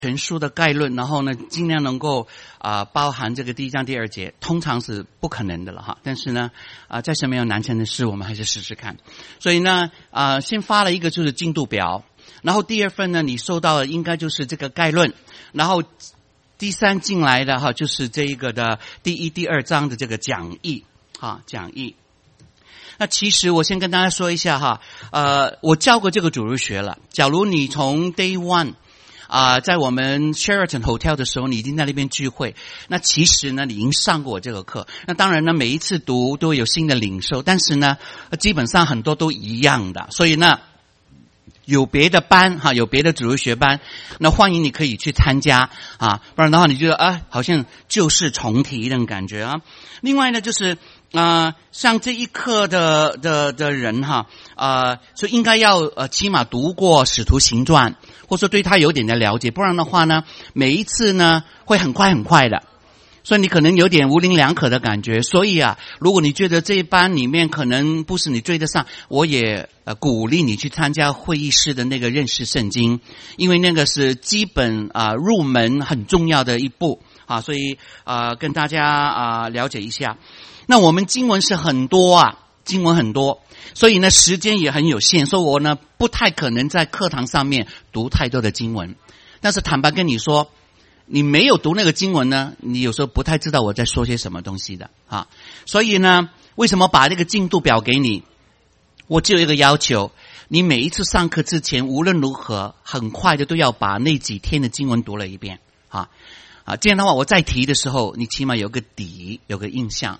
全书的概论，然后呢，尽量能够包含这个第1章第2节，通常是不可能的了哈。但是呢，在什么样难成的事，我们还是试试看。所以呢，先发了一个就是进度表，然后第2份呢，你收到的应该就是这个概论，然后第3进来的哈，就是这一个的第1、第2章的这个讲义哈，讲义。那其实我先跟大家说一下哈，我教过这个主日学了。假如你从 Day 1在我们 Sheraton Hotel 的时候，你已经在那边聚会。那其实呢，你已经上过我这个课。那当然呢，每一次读都有新的领受，但是呢，基本上很多都一样的。所以呢，有别的班哈，有别的主日学班，那欢迎你可以去参加啊，不然的话你觉得好像旧事重提那种感觉啊。另外呢，就是像这一课的人哈，就应该要起码读过《使徒行传》，或者说对他有点的了解，不然的话呢，每一次呢会很快的。所以你可能有点模棱两可的感觉，所以如果你觉得这一班里面可能不是你追得上，我也鼓励你去参加会议室的那个认识圣经，因为那个是基本入门很重要的一步啊，所以跟大家了解一下。那我们经文是很多经文很多，所以呢时间也很有限，所以我呢不太可能在课堂上面读太多的经文。但是坦白跟你说，你没有读那个经文呢，你有时候不太知道我在说些什么东西的啊。所以呢，为什么把这个进度表给你？我只有一个要求，你每一次上课之前，无论如何，很快的都要把那几天的经文读了一遍这样的话，我再提的时候，你起码有个底，有个印象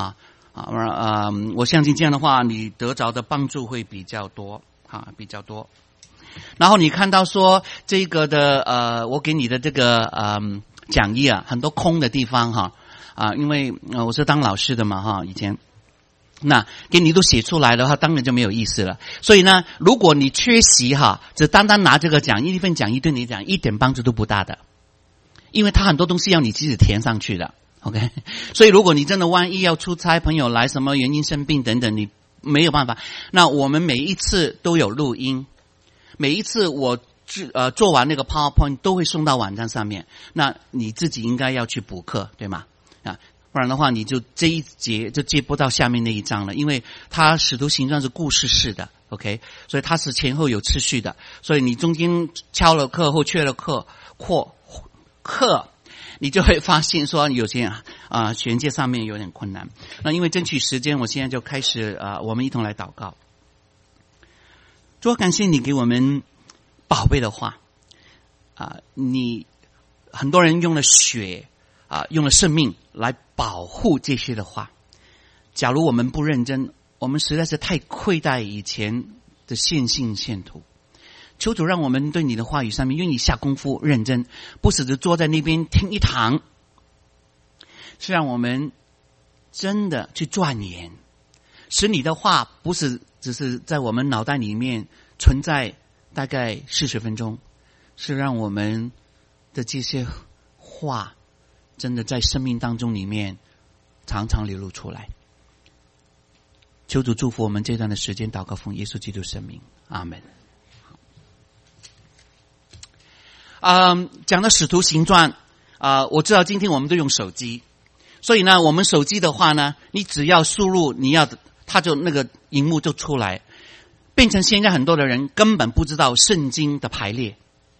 我相信这样的话，你得着的帮助会比较多比较多。然后你看到说这个的我给你的这个讲义很多空的地方因为我是当老师的嘛以前，那给你都写出来的话，当然就没有意思了。所以呢，如果你缺席只单单拿这个讲义，一份讲义对你讲一点帮助都不大的，因为它很多东西要你自己填上去的。OK， 所以如果你真的万一要出差，朋友来什么原因生病等等，你没有办法。那我们每一次都有录音。每一次我做完那个 PowerPoint 都会送到网站上面，那你自己应该要去补课，对吗？不然的话你就这一节就接不到下面那一章了，因为它使徒行传是故事式的 ，OK， 所以它是前后有次序的，所以你中间翘了课或缺了课，你就会发现说有些衔接上面有点困难。那因为争取时间，我现在就开始我们一同来祷告。主，感谢你给我们宝贝的话你很多人用了血用了生命来保护这些的话。假如我们不认真，我们实在是太亏待以前的献信献土。求主让我们对你的话语上面愿意下功夫认真，不是只坐在那边听一堂，是让我们真的去钻研，使你的话不是只是在我们脑袋里面存在大概40分钟，是让我们的这些话真的在生命当中里面常常流露出来。求主祝福我们这段的时间，祷告奉耶稣基督圣名，阿们。讲到使徒行传我知道今天我们都用手机，所以呢我们手机的话呢，你只要输入你要的，它就那个荧幕就出来，变成现在很多的人根本不知道圣经的排列。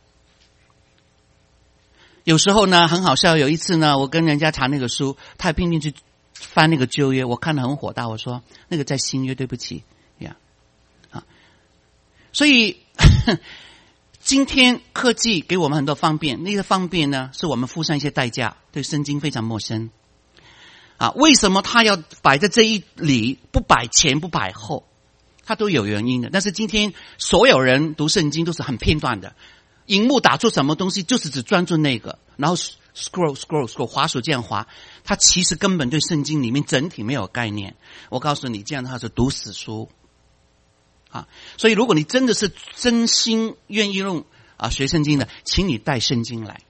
有时候呢很好笑，有一次呢我跟人家查那个书，他拼命去翻那个旧约，我看得很火大，我说那个在新约，对不起所以今天科技给我们很多方便，那个方便呢是我们付上一些代价，对圣经非常陌生为什么他要摆在这一里，不摆前不摆后，他都有原因的。但是今天所有人读圣经都是很片段的，荧幕打出什么东西就是只专注那个，然后 scroll 滑鼠这样滑，他其实根本对圣经里面整体没有概念。我告诉你，这样的话是读死书所以如果你真的是真心愿意用学圣经的，请你带圣经来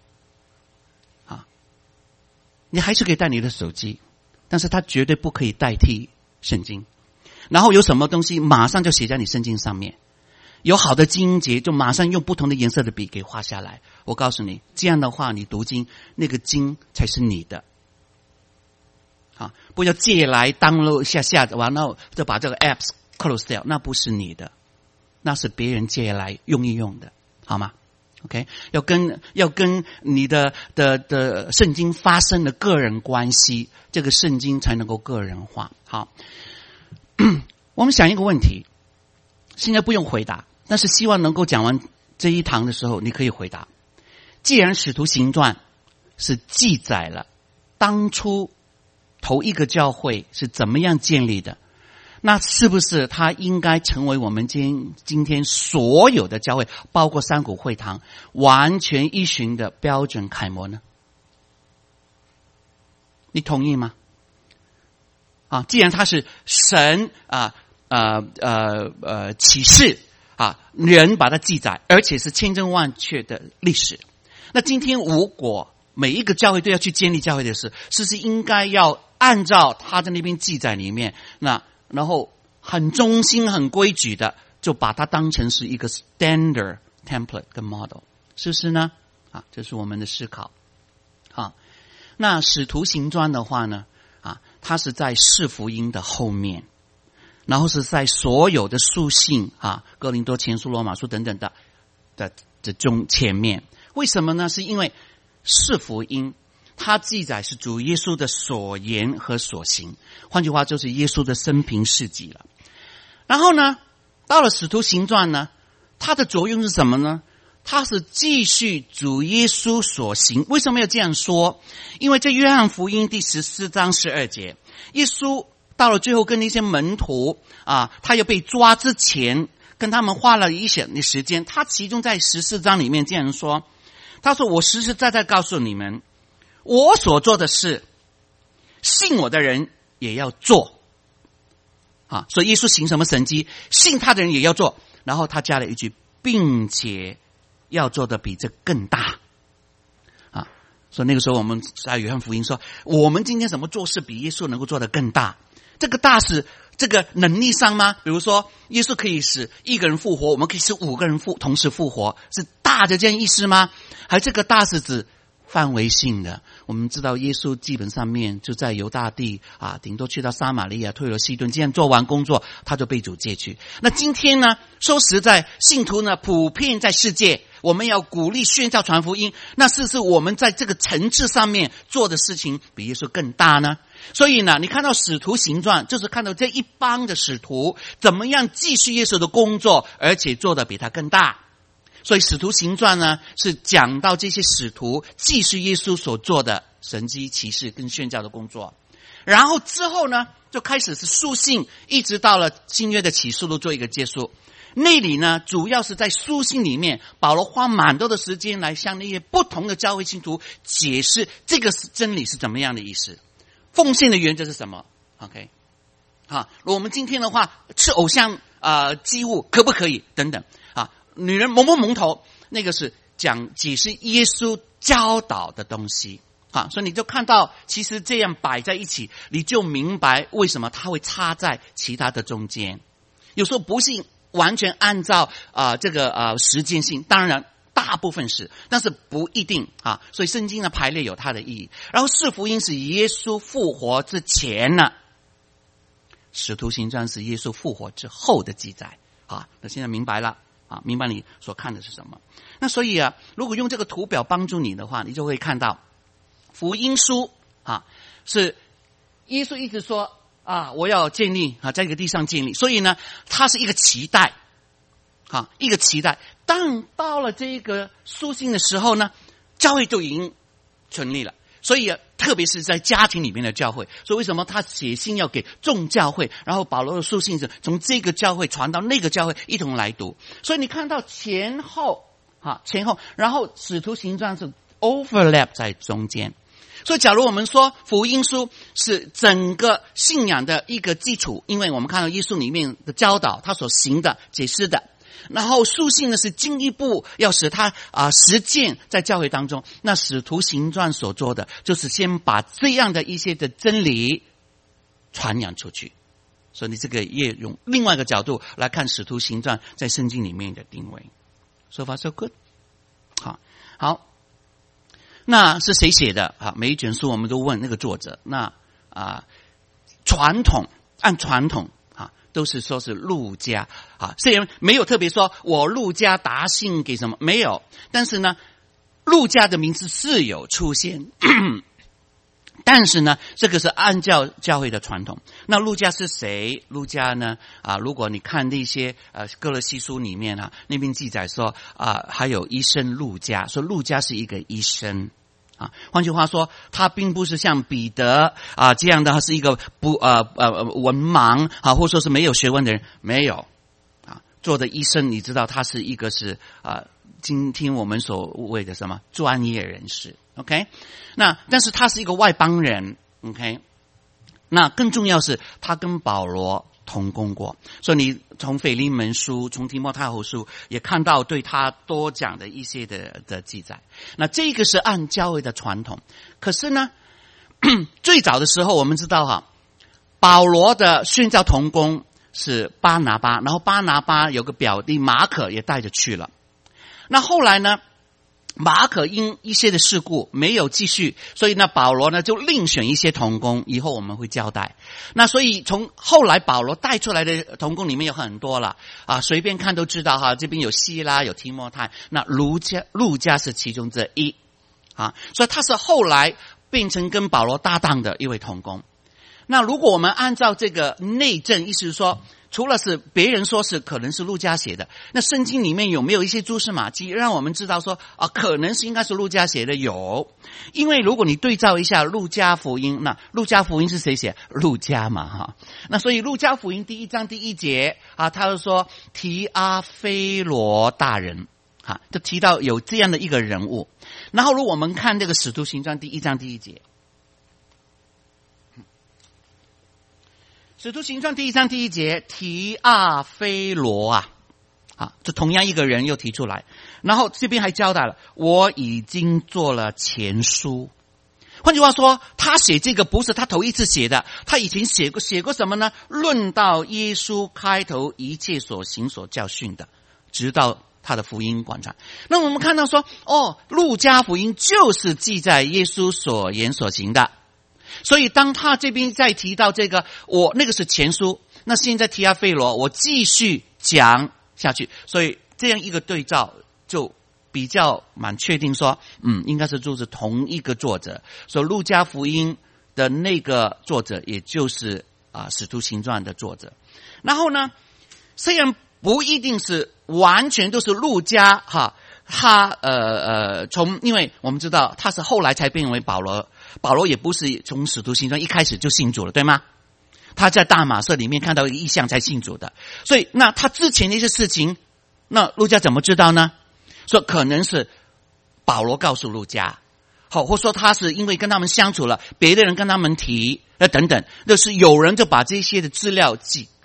你还是可以带你的手机，但是它绝对不可以代替圣经。然后有什么东西马上就写在你圣经上面有好的经节，就马上用不同的颜色的笔给画下来。我告诉你，这样的话，你读经那个经才是你的。啊，不要借来download下完了就把这个 apps close 掉，那不是你的，那是别人借来用一用的，好吗 ？OK， 要跟你的圣经发生的个人关系，这个圣经才能够个人化。好，我们想一个问题，现在不用回答，但是希望能够讲完这一堂的时候，你可以回答。既然使徒行传是记载了当初头一个教会是怎么样建立的，那是不是它应该成为我们今天所有的教会，包括三股会堂，完全依循的标准楷模呢？你同意吗？啊，既然它是神启示啊，人把它记载，而且是千真万确的历史。那今天如果每一个教会都要去建立教会的事，是不是应该要按照他在那边记载里面，那然后很忠心、很规矩的，就把它当成是一个 standard template 跟 model， 是不是呢？啊，这是我们的思考。啊，那使徒行传的话呢，啊，它是在四福音的后面，然后是在所有的书信啊，哥林多前书、罗马书等等的中前面。为什么呢？是因为四福音它记载是主耶稣的所言和所行，换句话就是耶稣的生平事迹了。然后呢，到了使徒行传呢，它的作用是什么呢？它是继续主耶稣所行。为什么要这样说？因为在约翰福音第14章12节，耶稣到了最后跟那些门徒啊，他要被抓之前，跟他们花了一些的时间。他其中在14章里面这样说，他说：“我实实在在告诉你们，我所做的事，信我的人也要做。”啊，所以耶稣行什么神迹，信他的人也要做。然后他加了一句，并且要做的比这更大。啊，所以那个时候我们在约翰福音说，我们今天怎么做事比耶稣能够做得更大？这个大是这个能力上吗？比如说，耶稣可以使一个人复活，我们可以使5个人同时复活，是大的这样意思吗？还这个大是指范围性的。我们知道耶稣基本上面就在犹大地啊，顶多去到撒玛利亚、退了西顿，这样做完工作，他就被主接去。那今天呢，说实在，信徒呢普遍在世界，我们要鼓励宣教传福音，那是不是我们在这个层次上面做的事情比耶稣更大呢？所以呢，你看到使徒行传，就是看到这一帮的使徒怎么样继续耶稣的工作，而且做的比他更大。所以使徒行传呢，是讲到这些使徒继续耶稣所做的神迹奇事跟宣教的工作。然后之后呢，就开始是书信，一直到了新约的启示录做一个结束。那里呢，主要是在书信里面，保罗花蛮多的时间来向那些不同的教会信徒解释这个真理是怎么样的意思，奉献的原则是什么 ？OK， 好，我们今天的话，吃偶像祭物可不可以？等等啊，女人蒙不蒙头，那个是解释耶稣教导的东西啊，所以你就看到，其实这样摆在一起，你就明白为什么它会插在其他的中间。有时候不是完全按照这个时间性，当然大部分是，但是不一定啊。所以圣经的排列有它的意义。然后四福音是耶稣复活之前呢，使徒行传是耶稣复活之后的记载啊。那现在明白了啊，明白你所看的是什么。那所以如果用这个图表帮助你的话，你就会看到福音书啊，是耶稣一直说我要建立在一个地上建立，所以呢，它是一个期待一个期待。当到了这个书信的时候呢，教会就已经成立了。所以特别是在家庭里面的教会，所以为什么他写信要给众教会，然后保罗的书信是从这个教会传到那个教会一同来读。所以你看到前后，然后使徒行传是 overlap 在中间。所以假如我们说福音书是整个信仰的一个基础，因为我们看到耶稣里面的教导，他所行的解释的，然后书信呢是进一步要使他实践在教会当中。那使徒行传所做的就是先把这样的一些的真理传扬出去， 所以你这个也用另外一个角度来看使徒行传在圣经里面的定位。So far so good。好，那是谁写的？每一卷书我们都问那个作者。那按传统都是说是路加虽然没有特别说我路加答信给什么，没有，但是呢，路加的名字是有出现。但是呢，这个是按照教会的传统。那路加是谁？路加呢？如果你看那些哥罗西书里面那边记载说还有医生路加，说路加是一个医生。换句话说，他并不是像彼得这样的，他是一个文盲或者说是没有学问的人，没有做的医生，你知道他是一个是今天我们所谓的什么专业人士 ，OK？ 那但是他是一个外邦人 ，OK？ 那更重要是他跟保罗同工过，所以你从腓利门书、从提摩太后书也看到对他多讲的一些的记载。那这个是按教会的传统，可是呢，最早的时候我们知道保罗的宣教同工是巴拿巴，然后巴拿巴有个表弟马可也带着去了。那后来呢，马可因一些的事故没有继续，所以呢，保罗呢就另选一些同工，以后我们会交代。那所以从后来保罗带出来的同工里面有很多了随便看都知道这边有希拉，有提摩太，那路加是其中之一所以他是后来变成跟保罗搭档的一位同工。那如果我们按照这个内证，意思是说，除了是别人说是可能是路加写的，那圣经里面有没有一些蛛丝马迹让我们知道说可能是应该是路加写的？有，因为如果你对照一下路加福音，那路加福音是谁写？路加嘛那所以路加福音第1章第1节他就说提阿非罗大人就提到有这样的一个人物。然后如果我们看这个使徒行传第1章第1节，使徒行传第1章第1节，提阿非罗这同样一个人又提出来，然后这边还交代了，我已经做了前书。换句话说，他写这个不是他头一次写的，他以前写过什么呢？论到耶稣开头一切所行所教训的，直到他的福音广传。那我们看到说，路加福音就是记载耶稣所言所行的。所以当他这边再提到这个，那个是前书，那现在提阿非罗，我继续讲下去，所以这样一个对照就比较蛮确定说，应该是就是同一个作者。所以路加福音的那个作者，也就是使徒行传的作者。然后呢，虽然不一定是完全都是路加他因为我们知道他是后来才变为保罗。保罗也不是从使徒行传一开始就信主了，对吗？他在大马色里面看到一个异象才信主的，所以那他之前的一些事情，那路加怎么知道呢？说可能是保罗告诉路加，或说他是因为跟他们相处了，别的人跟他们提等等，就是有人就把这些的资料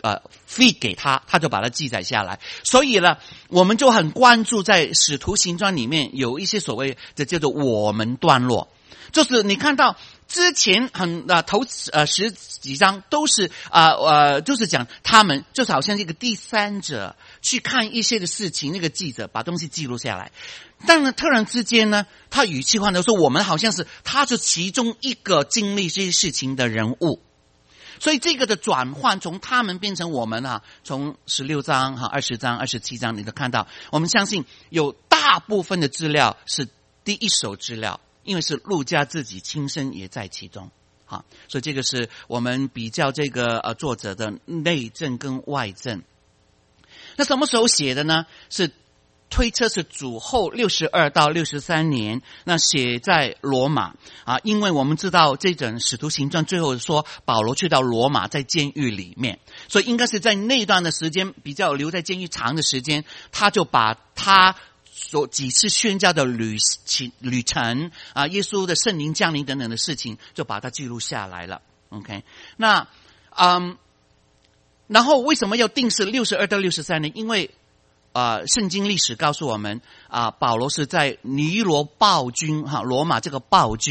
feed 给他，他就把它记载下来。所以呢，我们就很关注在使徒行传里面有一些所谓的叫做我们段落。就是你看到之前头10几章都是就是讲他们就是好像一个第三者去看一些的事情，那个记者把东西记录下来。但是突然之间呢，他语气换的说，我们好像是他是其中一个经历这些事情的人物。所以这个的转换从他们变成我们从16章20章27章你都看到，我们相信有大部分的资料是第一手资料，因为是路加自己亲身也在其中所以这个是我们比较这个作者的内证跟外证。那什么时候写的呢？是推测是主后62到63年，那写在罗马因为我们知道这整使徒行传最后说保罗去到罗马在监狱里面，所以应该是在那段的时间比较留在监狱长的时间，他就把他所几次宣教的旅程耶稣的圣灵降临等等的事情就把它记录下来了。 OK， 那然后为什么要定是62到63呢？因为圣经历史告诉我们保罗是在尼罗暴君罗马这个暴君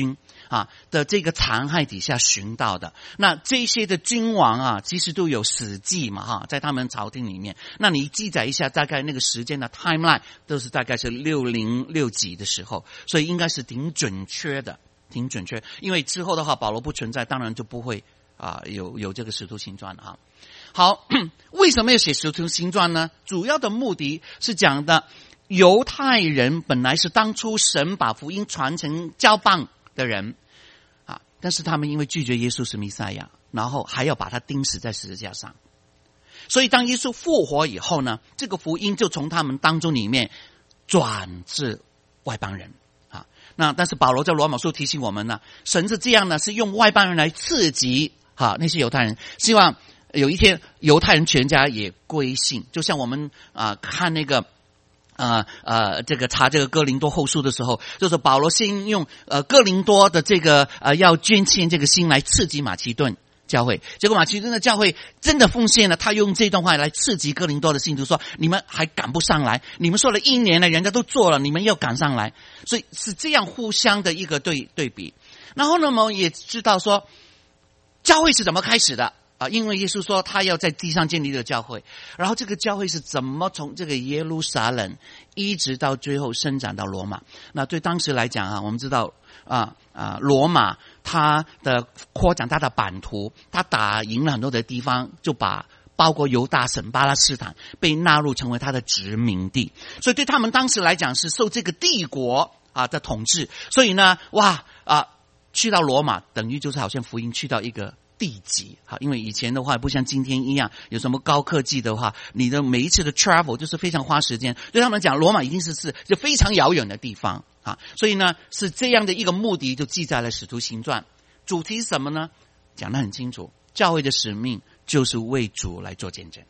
的这个残害底下寻到的。那这些的君王其实都有史记嘛在他们朝廷里面。那你记载一下大概那个时间的 timeline 都是大概是606几的时候，所以应该是挺准确的，挺准确。因为之后的话保罗不存在，当然就不会有这个使徒行传了好，为什么要写使徒行传呢？主要的目的是讲的犹太人本来是当初神把福音传承交棒的人但是他们因为拒绝耶稣是弥赛亚，然后还要把他钉死在十字架上，所以当耶稣复活以后呢，这个福音就从他们当中里面转至外邦人那但是保罗在罗马书提醒我们呢，神是这样呢，是用外邦人来刺激那些犹太人，希望有一天犹太人全家也归信。就像我们看那个这个查这个哥林多后书的时候，就是保罗先用哥林多的这个要捐献这个心来刺激马其顿教会，结果马其顿的教会真的奉献了，他用这段话来刺激哥林多的信徒说，你们还赶不上来，你们说了1年了，人家都做了，你们要赶上来。所以是这样互相的一个对比。然后呢我们也知道说教会是怎么开始的因为耶稣说他要在地上建立的教会，然后这个教会是怎么从这个耶路撒冷一直到最后伸展到罗马。那对当时来讲我们知道罗马它的扩展它的版图，它打赢了很多的地方，就把包括犹大省巴勒斯坦被纳入成为它的殖民地，所以对他们当时来讲是受这个帝国的统治。所以呢去到罗马等于就是好像福音去到一个地级因为以前的话不像今天一样有什么高科技的话，你的每一次的 travel 就是非常花时间，对他们讲罗马已经是就非常遥远的地方所以呢是这样的一个目的就记在了使徒行传。主题是什么呢？讲得很清楚，教会的使命就是为主来做见证。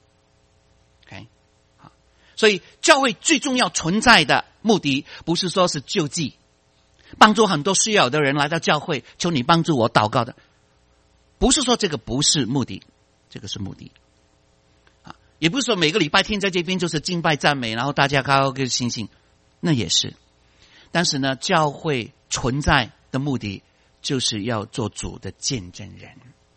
OK 所以教会最重要存在的目的不是说是救济，帮助很多需要的人来到教会，求你帮助我祷告的，不是说这个不是目的，这个是目的也不是说每个礼拜天在这边就是敬拜赞美，然后大家高高兴兴，那也是。但是呢教会存在的目的就是要做主的见证人。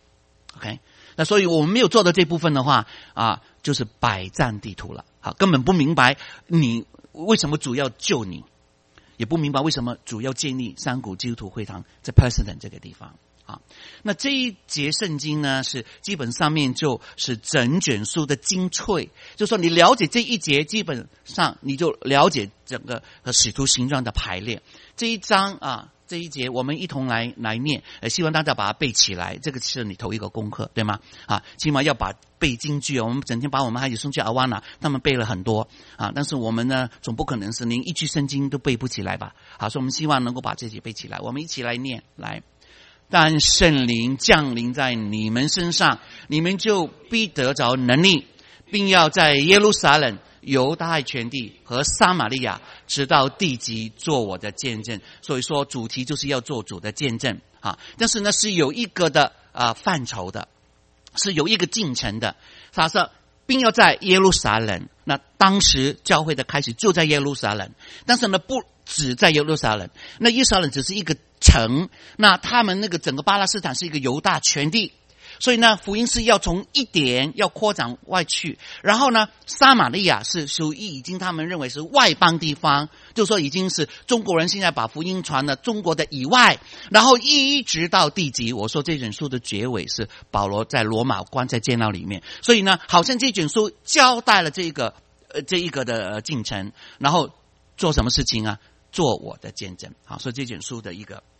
OK 那所以我们没有做的这部分的话就是百战地图了根本不明白你为什么主要救你，也不明白为什么主要建立山谷基督徒会堂在 President 这个地方那这一节圣经呢是基本上面就是整卷书的精粹，就是说你了解这一节，基本上你就了解整个使徒行传的排列。这一章这一节我们一同来念，希望大家把它背起来，这个是你头一个功课，对吗？起码要把背京剧我们整天把我们孩子送去阿瓦那，他们背了很多但是我们呢总不可能是连一句圣经都背不起来吧所以我们希望能够把这些背起来。我们一起来念来。但圣灵降临在你们身上，你们就必得着能力，并要在耶路撒冷、犹太全地和撒玛利亚直到地极做我的见证。所以说主题就是要做主的见证但是呢是有一个的范畴的，是有一个进程的。他说并要在耶路撒冷，那当时教会的开始就在耶路撒冷，但是呢不只在耶路撒冷，那耶路撒冷只是一个城，那他们那个整个巴勒斯坦是一个犹大全地，所以呢福音是要从一点要扩展外去。然后呢撒玛利亚是属于已经他们认为是外邦地方，就是说已经是中国人现在把福音传了中国的以外，然后一直到地极。我说这卷书的结尾是保罗在罗马关在监牢里面，所以呢好像这卷书交代了这一个的进程，然后做什么事情做我的见证所以这卷书的一个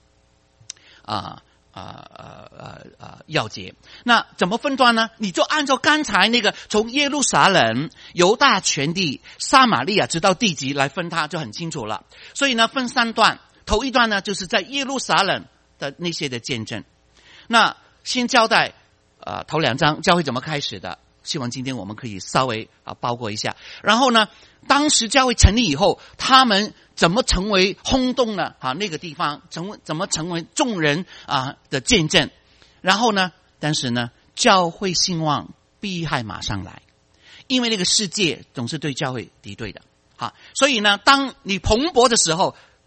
要节。那怎么分段呢？你就按照刚才那个从耶路撒冷、犹大全地、撒玛利亚直到地极来分，它就很清楚了。所以呢分3段，头一段呢就是在耶路撒冷的那些的见证。那先交代头2章教会怎么开始的，希望今天我们可以稍微包括一下。然后呢当时教会成立以后，他们怎么成为轰动呢那个地方怎么成为众人的见证。然后呢但是呢教会兴旺，逼害马上来，因为那个世界总是对教会敌对的所以呢当你蓬勃的时候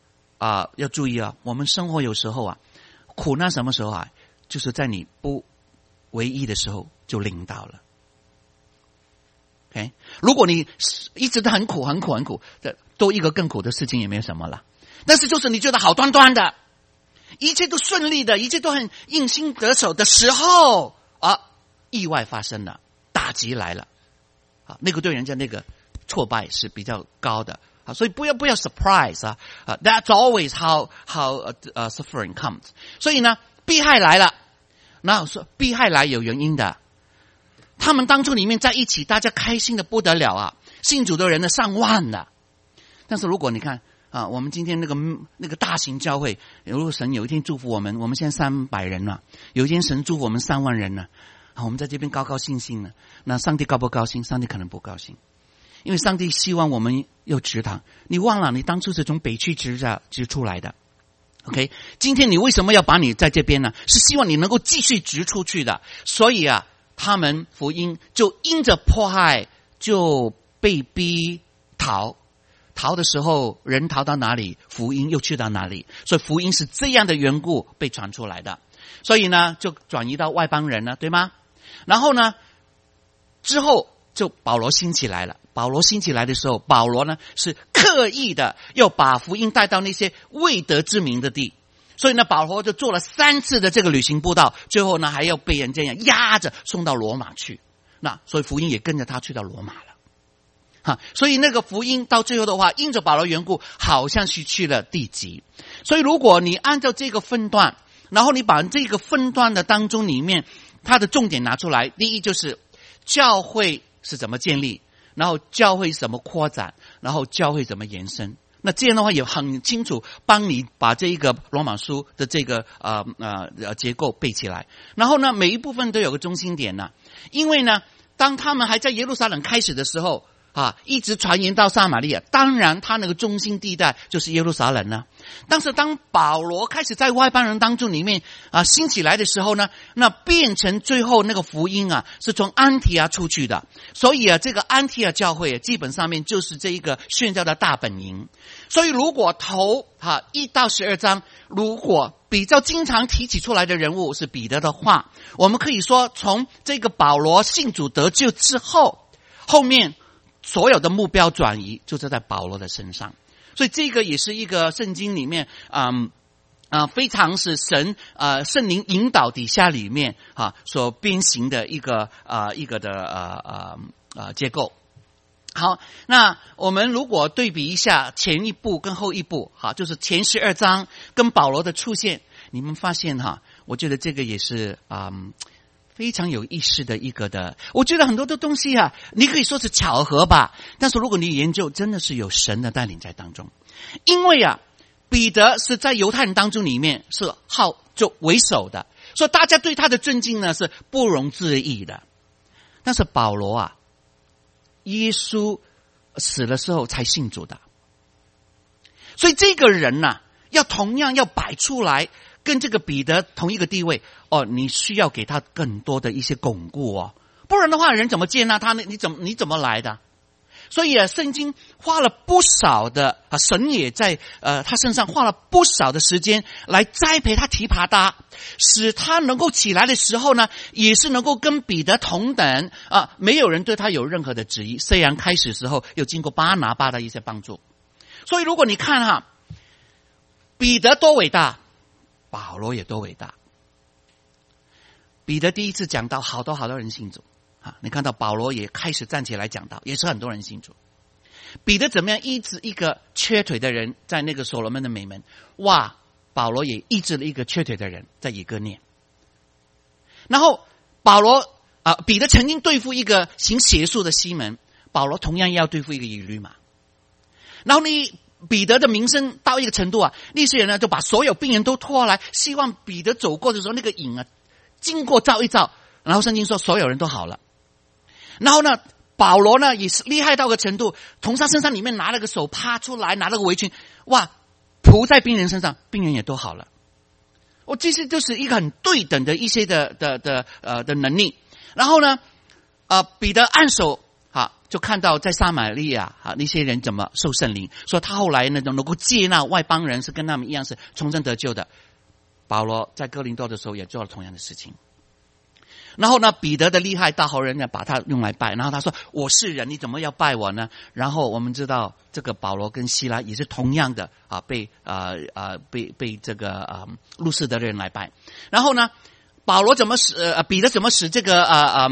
要注意啊，我们生活有时候啊，苦难什么时候啊？就是在你不为意的时候就临到了。OK， 如果你一直都很苦很苦很苦，多一个更苦的事情也没有什么了。但是就是你觉得好端端的，一切都顺利的，一切都很应心得手的时候啊，意外发生了，打击来了啊，那个对人家那个挫败是比较高的啊，所以不要 surprise 啊，that's always how suffering comes。所以呢，迫害来了，那说迫害来有原因的。他们当初里面在一起，大家开心的不得了啊，信主的人呢上万了。但是如果你看啊，我们今天那个大型教会，如果神有一天祝福我们现在300人了，有一天神祝福我们3万人了，啊，我们在这边高高兴兴了，那上帝高不高兴？上帝可能不高兴，因为上帝希望我们有直堂。你忘了，你当初是从北区直出来的。OK， 今天你为什么要把你在这边呢？是希望你能够继续直出去的。所以啊，他们福音就因着迫害就被逼逃的时候，人逃到哪里，福音又去到哪里。所以福音是这样的缘故被传出来的。所以呢，就转移到外邦人了，对吗？然后呢，之后就保罗兴起来了。保罗兴起来的时候，保罗呢是刻意的要把福音带到那些未得之名的地。所以呢，保罗就做了3次的这个旅行布道，最后呢还要被人这样压着送到罗马去。那所以福音也跟着他去到罗马了。所以那个福音到最后的话，因着保罗缘故，好像是去了地极。所以如果你按照这个分段，然后你把这个分段的当中里面，它的重点拿出来，第一就是教会是怎么建立，然后教会怎么扩展，然后教会怎么延伸。那这样的话也很清楚，帮你把这一个罗马书的这个结构背起来。然后呢，每一部分都有个中心点呢，因为呢，当他们还在耶路撒冷开始的时候一直传言到撒玛利亚，当然他那个中心地带就是耶路撒冷了。但是当保罗开始在外邦人当中里面兴起来的时候呢，那变成最后那个福音是从安提阿出去的。所以这个安提阿教会基本上面就是这一个宣教的大本营。所以如果头1到12章，如果比较经常提起出来的人物是彼得的话，我们可以说从这个保罗信主得救之后，后面所有的目标转移就是在保罗的身上。所以这个也是一个圣经里面非常是神圣灵引导底下里面所编行的一个结构。好，那我们如果对比一下前一步跟后一步就是前12章跟保罗的出现，你们发现我觉得这个也是非常有意思的一个的。我觉得很多的东西你可以说是巧合吧，但是如果你研究，真的是有神的带领在当中。因为彼得是在犹太人当中里面是就为首的，所以大家对他的尊敬呢是不容置疑的。但是保罗耶稣死的时候才信主的，所以这个人要同样要摆出来跟这个彼得同一个地位你需要给他更多的一些巩固不然的话人怎么接纳他呢？你怎么来的？所以圣经花了不少的神也在他身上花了不少的时间来栽培他提拔他，使他能够起来的时候呢，也是能够跟彼得同等没有人对他有任何的质疑。虽然开始的时候又经过巴拿巴的一些帮助。所以如果你看彼得多伟大，保罗也多伟大。彼得第一次讲到好多人信主你看到保罗也开始站起来讲道，也是很多人信主。彼得怎么样医治一个缺腿的人，在那个所罗门的美门，保罗也医治了一个缺腿的人，在以哥念。然后彼得曾经对付一个行邪术的西门，保罗同样要对付一个以律马。然后彼得的名声到一个程度那些人呢就把所有病人都拖来，希望彼得走过的时候那个影经过照一照，然后圣经说所有人都好了。然后呢，保罗呢也是厉害到个程度，从他身上里面拿了个手趴出来，拿了个围裙，涂在病人身上，病人也都好了。这些就是一个很对等的一些的能力。然后呢，彼得按手就看到在撒玛利亚那些人怎么受圣灵，说他后来呢能够接纳外邦人，是跟他们一样是重生得救的。保罗在哥林多的时候也做了同样的事情。然后呢，彼得的厉害，大豪人呢把他用来拜，然后他说我是人，你怎么要拜我呢？然后我们知道这个保罗跟希拉也是同样的被这个路斯德的人来拜。然后呢，保罗怎么使彼得怎么使这个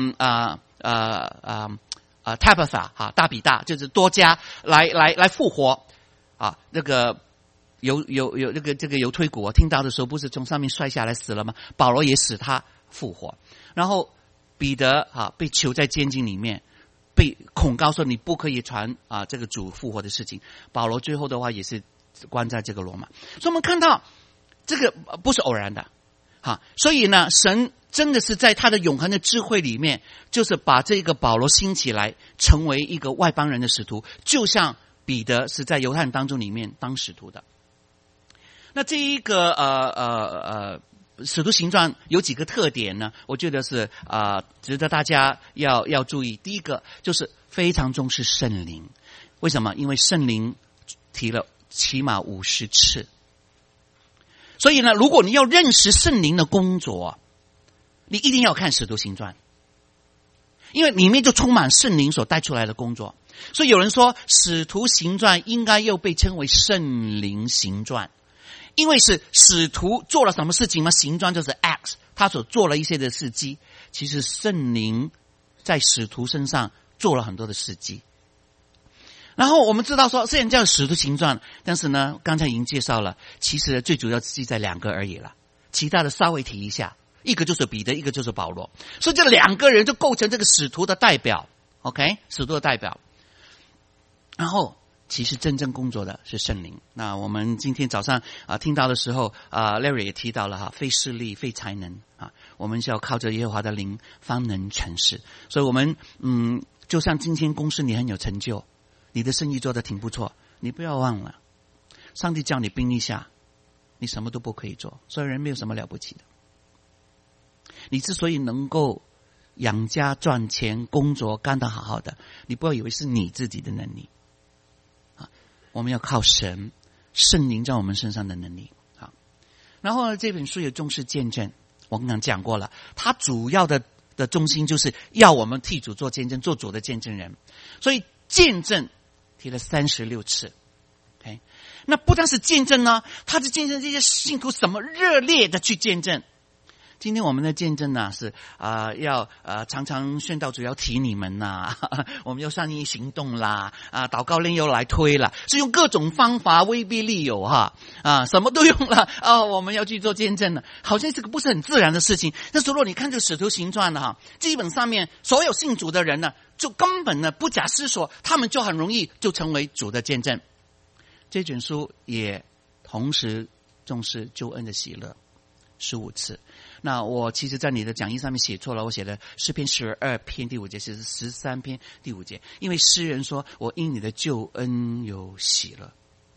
Tabitha 大比大就是多加来复活那个有这个犹推古听到的时候不是从上面摔下来死了吗？保罗也使他复活。然后彼得被囚在监禁里面，被控告说你不可以传这个主复活的事情。保罗最后的话也是关在这个罗马。所以我们看到这个不是偶然的所以呢，神真的是在他的永恒的智慧里面，就是把这个保罗兴起来成为一个外邦人的使徒，就像彼得是在犹太人当中里面当使徒的。那这一个使徒行传有几个特点呢？我觉得是值得大家要注意。第一个就是非常重视圣灵。为什么？因为圣灵提了起码50次。所以呢，如果你要认识圣灵的工作，你一定要看使徒行传，因为里面就充满圣灵所带出来的工作。所以有人说使徒行传应该又被称为圣灵行传，因为是使徒做了什么事情吗？行传就是 Acts， 他所做了一些的事迹。其实圣灵在使徒身上做了很多的事迹。然后我们知道说虽然叫使徒行传，但是呢刚才已经介绍了，其实最主要记载2个而已了，其他的稍微提一下，一个就是彼得，一个就是保罗。所以这2个人就构成这个使徒的代表 OK， 使徒的代表。然后其实真正工作的是圣灵。那我们今天早上听到的时候Larry 也提到了非势力非才能我们是要靠着耶和华的灵方能成事。所以我们就像今天公司你很有成就，你的生意做得挺不错，你不要忘了上帝叫你兵一下，你什么都不可以做，所以人没有什么了不起的。你之所以能够养家赚钱工作干得好好的，你不要以为是你自己的能力我们要靠神圣灵在我们身上的能力然后呢，这本书也重视见证。我刚刚讲过了，它主要的中心就是要我们替主做见证，做主的见证人。所以见证提了36次 OK， 那不但是见证呢，他是见证这些信徒怎么热烈的去见证。今天我们的见证呢是要常常宣道主要提你们呐我们要善意行动啦祷告令又来推了，是用各种方法威逼利诱什么都用了我们要去做见证了，好像这个不是很自然的事情。但是如果你看这个使徒行传呢基本上面所有信主的人呢，就根本呢不假思索，他们就很容易就成为主的见证。这卷书也同时重视救恩的喜乐15次。那我其实在你的讲义上面写错了，我写了诗篇12篇第5节，其实是13篇第5节，因为诗人说我因你的救恩有喜乐。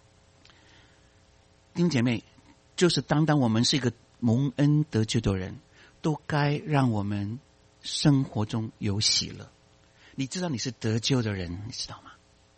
弟兄姐妹，就是单单我们是一个蒙恩得救的人，都该让我们生活中有喜乐。你知道你是得救的人，你知道吗？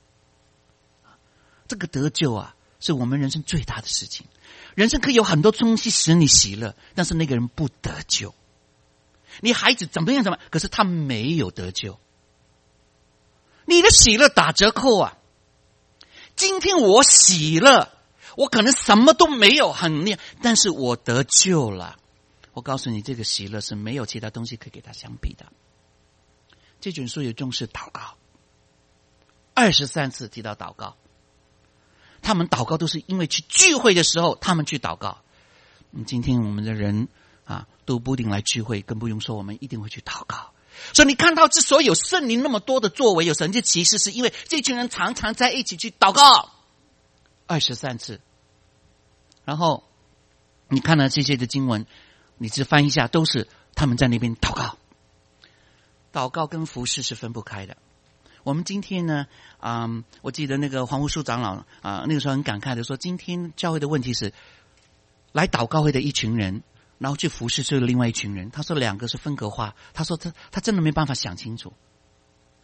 这个得救是我们人生最大的事情。人生可以有很多东西使你喜乐，但是那个人不得救。你孩子怎么样可是他没有得救，你的喜乐打折扣今天我喜乐，我可能什么都没有很厉害，但是我得救了。我告诉你，这个喜乐是没有其他东西可以给他相比的。这卷书也重视祷告，23次提到祷告。他们祷告都是因为去聚会的时候他们去祷告。今天我们的人都不一定来聚会，更不用说我们一定会去祷告。所以你看到之所以有圣灵那么多的作为，有神迹奇事，是因为这群人常常在一起去祷告23次。然后你看了这些的经文，你只翻一下，都是他们在那边祷告。祷告跟服事是分不开的。我们今天呢我记得那个黄胡书长老那个时候很感慨的说，今天教会的问题是来祷告会的一群人，然后去服事是另外一群人。他说2个是分隔化，他说他真的没办法想清楚。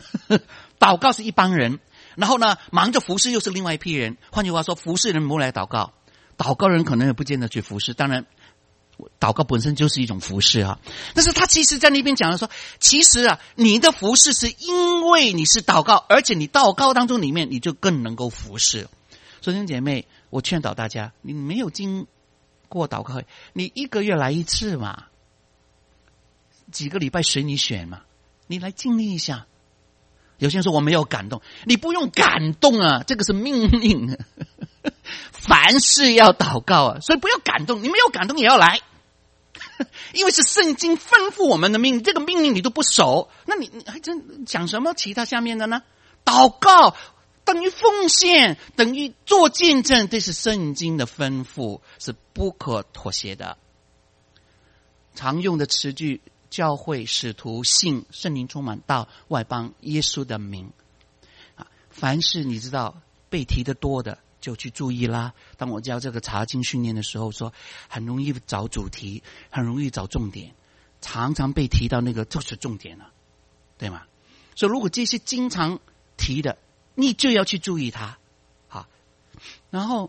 祷告是一帮人，然后呢，忙着服侍又是另外一批人。换句话说，服侍人不来祷告，祷告人可能也不见得去服侍。当然，祷告本身就是一种服侍啊。但是他其实在那边讲的说，其实啊，你的服侍是因为你是祷告，而且你祷告当中里面你就更能够服侍。所以弟兄姐妹，我劝导大家，你没有经过祷告会，你1个月来一次嘛，几个礼拜随你选嘛，你来经历一下。有些人说我没有感动，你不用感动啊，这个是命令，凡事要祷告啊，所以不要感动，你没有感动也要来，因为是圣经吩咐我们的命令，这个命令你都不守，那你还真讲什么其他下面的呢？祷告等于奉献，等于做见证，这是圣经的吩咐，是不可妥协的。常用的词句，教会、使徒、信、圣灵充满到外邦，耶稣的名啊，凡是你知道被提的多的就去注意啦。当我教这个查经训练的时候说，很容易找主题，很容易找重点，常常被提到那个就是重点了，对吗？所以如果这些经常提的，你就要去注意它。好，然后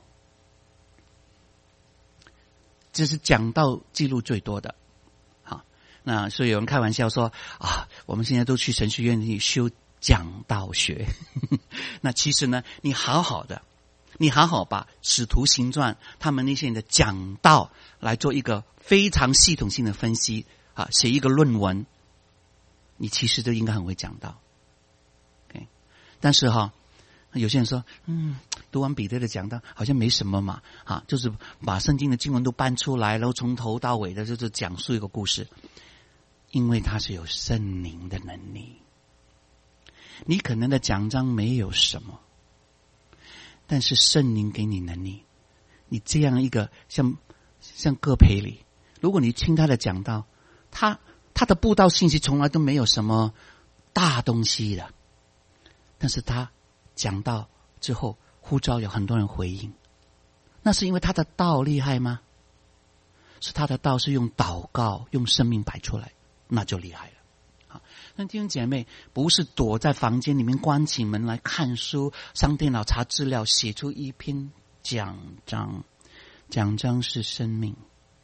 这是讲道记录最多的。那所以有人开玩笑说啊，我们现在都去神学院里修讲道学那其实呢，你好好把使徒行传他们那些人的讲道来做一个非常系统性的分析啊，写一个论文，你其实都应该很会讲道。Okay? 但是有些人说读完彼得的讲道好像没什么嘛，就是把圣经的经文都搬出来，然后从头到尾的就是讲述一个故事。因为它是有圣灵的能力，你可能的讲章没有什么，但是圣灵给你能力，你这样一个像葛培理，如果你听他的讲道，他的布道信息从来都没有什么大东西的，但是他讲道之后呼召有很多人回应，那是因为他的道厉害吗？是他的道是用祷告用生命摆出来，那就厉害了。好，那弟兄姐妹不是躲在房间里面关起门来看书，上电脑查资料，写出一篇讲章。讲章是生命，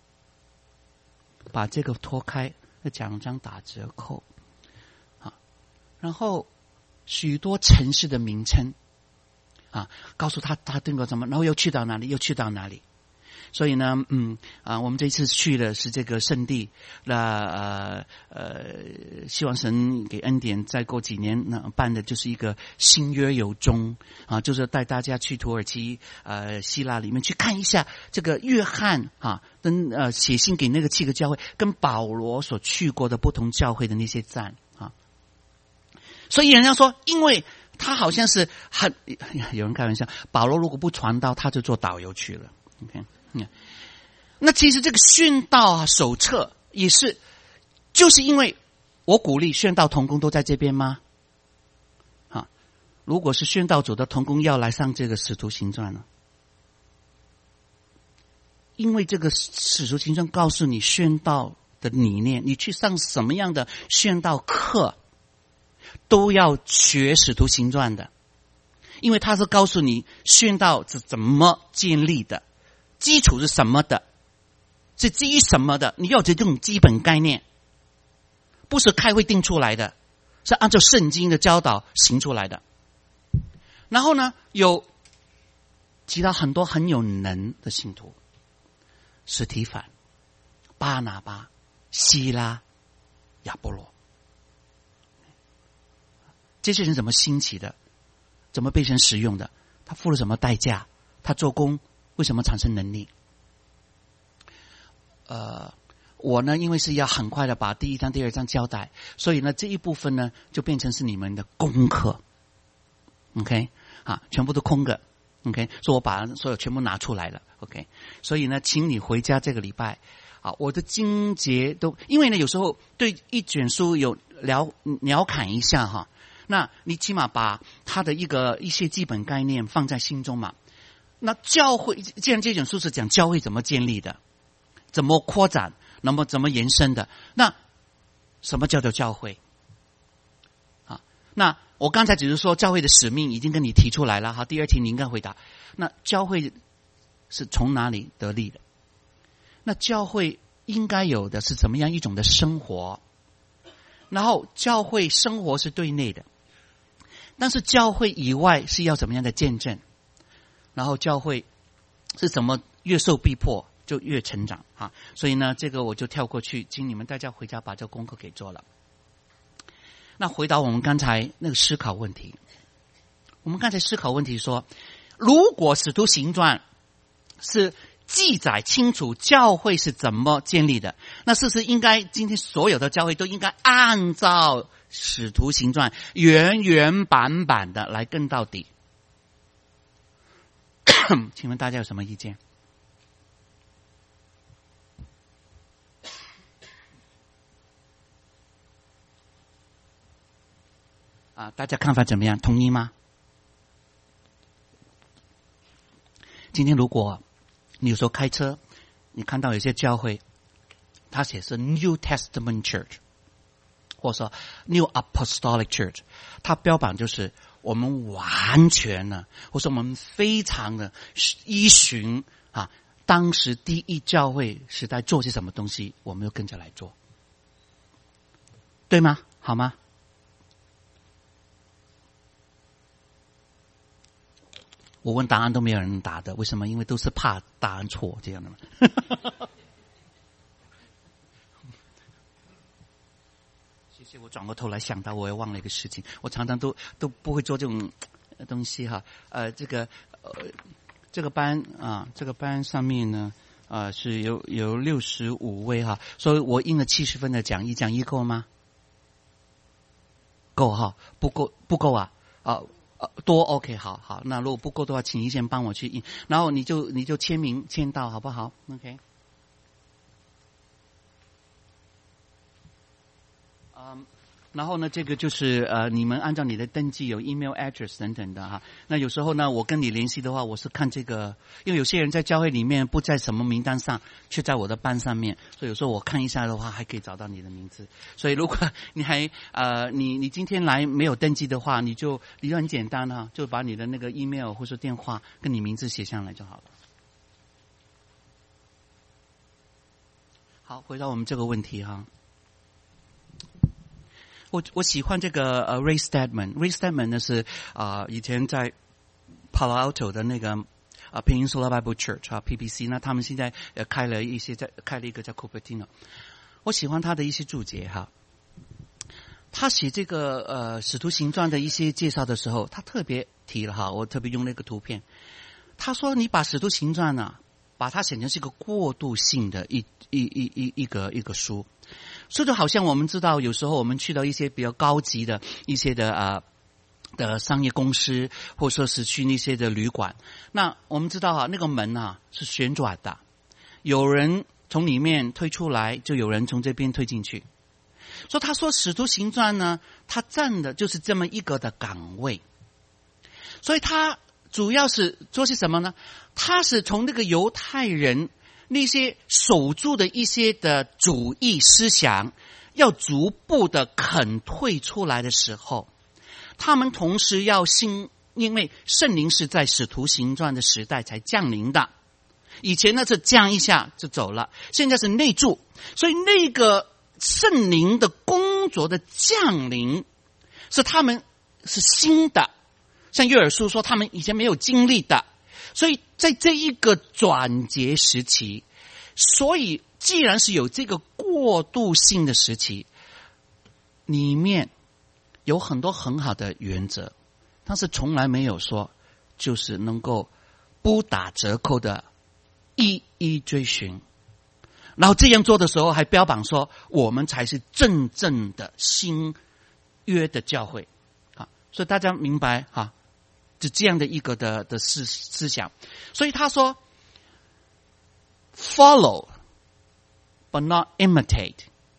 把这个脱开，那讲章打折扣。好，然后许多城市的名称告诉他登过什么，然后又去到哪里，又去到哪里。所以呢，我们这一次去的是这个圣地，那希望神给恩典，再过几年办的就是一个新约有终就是带大家去土耳其希腊里面去看一下这个约翰跟写信给那个7个教会，跟保罗所去过的不同教会的那些站所以人家说，因为他好像是有人开玩笑，保罗如果不传道，他就做导游去了。OK。那其实这个宣道手册也是，就是因为我鼓励宣道同工都在这边吗？如果是宣道组的同工要来上这个使徒行传呢？因为这个使徒行传告诉你宣道的理念，你去上什么样的宣道课都要学使徒行传的，因为他是告诉你宣道是怎么建立的，基础是什么的，是基于什么的，你要有这种基本概念，不是开会定出来的，是按照圣经的教导行出来的。然后呢，有其他很多很有能的信徒，司提反、巴拿巴、希拉、亚波罗，这些人怎么兴起的，怎么被神使用的，他付了什么代价，他做工为什么产生能力？我呢，因为是要很快的把第1章、第2章交代，所以呢，这一部分呢，就变成是你们的功课。OK， 全部都空的。OK， 所以我把所有全部拿出来了。OK， 所以呢，请你回家这个礼拜，我的经节都，因为呢，有时候对一卷书有鸟瞰一下那你起码把它的一些基本概念放在心中嘛。那教会，既然这卷书是讲教会怎么建立的，怎么扩展，怎么延伸的，那什么叫做教会？ 那我刚才只是说教会的使命已经跟你提出来了，好，第二题你应该回答。那教会是从哪里得力的？那教会应该有的是怎么样一种的生活？然后教会生活是对内的，但是教会以外是要怎么样的见证？然后教会是怎么越受逼迫就越成长啊？所以呢，这个我就跳过去，请你们大家回家把这个功课给做了。那回答我们刚才那个思考问题，我们刚才思考问题说，如果使徒行传是记载清楚教会是怎么建立的，那是不是应该今天所有的教会都应该按照使徒行传原原版版的来跟到底？请问大家有什么意见？大家看法怎么样？同意吗？今天如果你有时候开车，你看到有些教会，他写是 New Testament Church， 或者说 New Apostolic Church， 它标榜就是我们完全的，或者我们非常的依循当时第一教会时代做些什么东西，我们就跟着来做，对吗？好吗？我问答案都没有人答的，为什么？因为都是怕答案错这样的嘛。谢谢，我转过头来想到我也忘了一个事情，我常常都不会做这种东西哈。这个班这个班上面呢是有65位哈，所以我印了70分的讲义够吗？够哈？不够啊？多 OK， 好，那如果不够的话，请一先帮我去印，然后你就签名签到好不好 ？OK。然后呢，这个就是你们按照你的登记有 email address 等等的哈。那有时候呢，我跟你联系的话，我是看这个，因为有些人在教会里面不在什么名单上，却在我的班上面，所以有时候我看一下的话，还可以找到你的名字。所以如果你还你今天来没有登记的话，你就很简单哈，就把你的那个 email 或者电话跟你名字写上来就好了。好，回到我们这个问题哈。我喜欢这个Ray Stedman。Ray Stedman 呢是以前在 Palo Alto 的那个Peninsula Bible Church PBC， 那他们现在开了一个叫 Cupertino。我喜欢他的一些注解哈。他写这个使徒行传的一些介绍的时候，他特别提了哈，我特别用了一个图片。他说你把使徒行传把它写成是一个过渡性的一个书。所以就好像我们知道，有时候我们去到一些比较高级的一些的商业公司，或者说是去那些的旅馆，那我们知道那个门是旋转的，有人从里面推出来，就有人从这边推进去。所以他说使徒行传呢，他占的就是这么一个的岗位。所以他主要是做些什么呢？他是从那个犹太人那些守住的一些的主义思想要逐步的肯退出来的时候，他们同时要因为圣灵是在使徒行传的时代才降临的，以前呢是降一下就走了，现在是内住，所以那个圣灵的工作的降临是他们是新的，像约珥书说他们以前没有经历的。所以在这一个转折时期，所以既然是有这个过渡性的时期，里面有很多很好的原则，但是从来没有说就是能够不打折扣的一一追寻，然后这样做的时候还标榜说我们才是真正的新约的教会所以大家明白就这样的一个的思想。所以他说 follow but not imitate.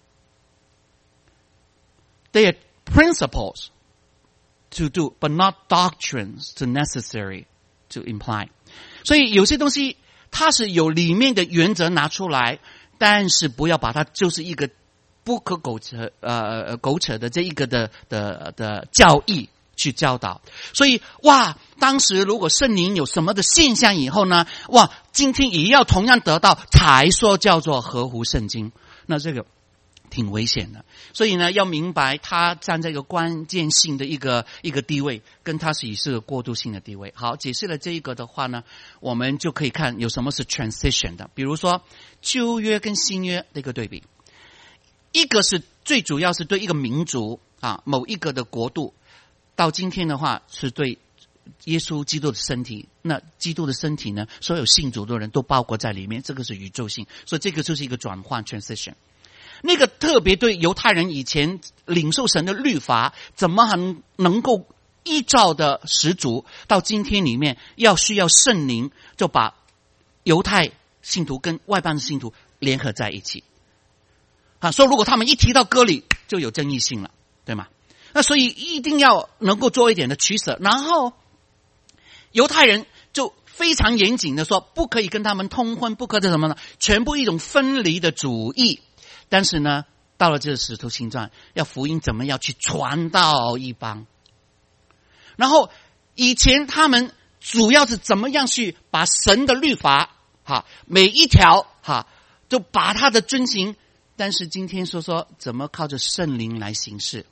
They are principles to do but not doctrines to necessary to imply. 所以有些东西它是有里面的原则拿出来，但是不要把它就是一个不可苟且的这一个的教义去教导。所以哇，当时如果圣灵有什么的现象以后呢，哇，今天也要同样得到，才说叫做合乎圣经。那这个挺危险的。所以呢，要明白他站在一个关键性的一个地位，跟他是个过渡性的地位。好，解释了这一个的话呢，我们就可以看有什么是 transition 的。比如说旧约跟新约的一个对比，一个是最主要是对一个民族某一个的国度，到今天的话是对耶稣基督的身体。那基督的身体呢，所有信主的人都包括在里面，这个是宇宙性，所以这个就是一个转换 transition。那个特别对犹太人以前领受神的律法，怎么能够依照的十足，到今天里面需要圣灵，就把犹太信徒跟外邦的信徒联合在一起。所以如果他们一提到割礼，就有争议性了，对吗？那所以一定要能够做一点的取舍。然后犹太人就非常严谨的说，不可以跟他们通婚，不可以什么呢？全部一种分离的主义。但是呢，到了这个使徒行传，要福音怎么样去传到一邦。然后以前他们主要是怎么样去把神的律法每一条就把它的遵行。但是今天说怎么靠着圣灵来行事。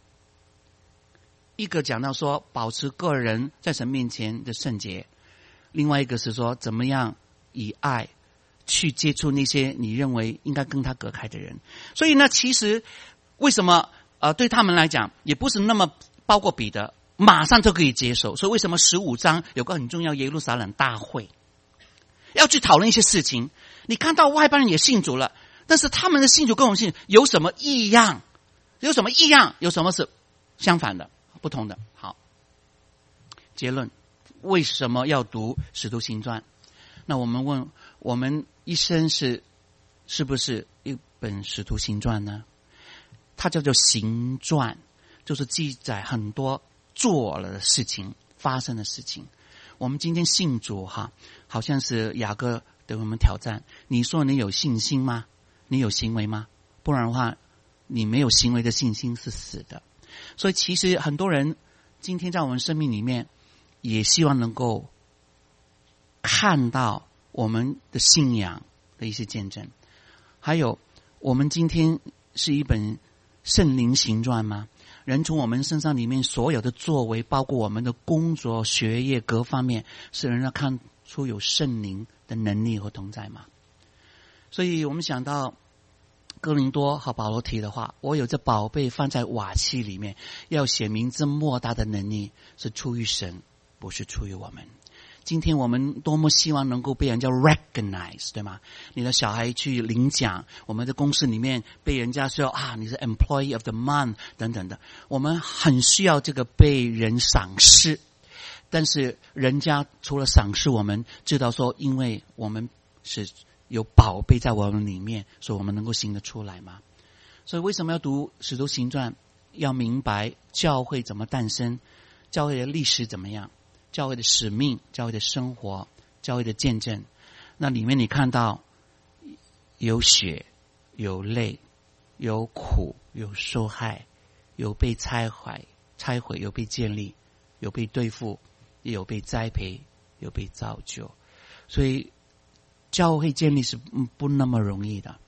一个讲到说保持个人在神面前的圣洁，另外一个是说怎么样以爱去接触那些你认为应该跟他隔开的人。所以呢，其实为什么对他们来讲也不是那么，包括彼得马上就可以接受。所以为什么15章有个很重要耶路撒冷大会，要去讨论一些事情。你看到外邦人也信主了，但是他们的信主跟我们信主有什么异样？有什么异样？有什么是相反的、不同的？好，结论，为什么要读使徒行传？那我们问，我们一生是不是一本使徒行传呢？它叫做行传，就是记载很多做了的事情，发生的事情。我们今天信主好像是雅各对我们挑战，你说你有信心吗？你有行为吗？不然的话，你没有行为的信心是死的。所以其实很多人今天在我们生命里面也希望能够看到我们的信仰的一些见证。还有，我们今天是一本圣灵行传吗？人从我们身上里面所有的作为，包括我们的工作、学业各方面，是人要看出有圣灵的能力和同在吗？所以我们想到哥林多和保罗提的话，我有这宝贝放在瓦器里面，要显明这莫大的能力是出于神，不是出于我们。今天我们多么希望能够被人家 recognize， 对吗？你的小孩去领奖，我们的公司里面被人家说你是 employee of the month 等等的，我们很需要这个被人赏识。但是人家除了赏识我们，知道说因为我们是有宝贝在我们里面，所以我们能够行得出来吗？所以为什么要读使徒行传？要明白教会怎么诞生，教会的历史怎么样，教会的使命，教会的生活，教会的见证。那里面你看到有血，有泪，有苦，有受害，有被拆毁，有被建立，有被对付，也有被栽培，有被造就。所以教会建立是不那么容易的。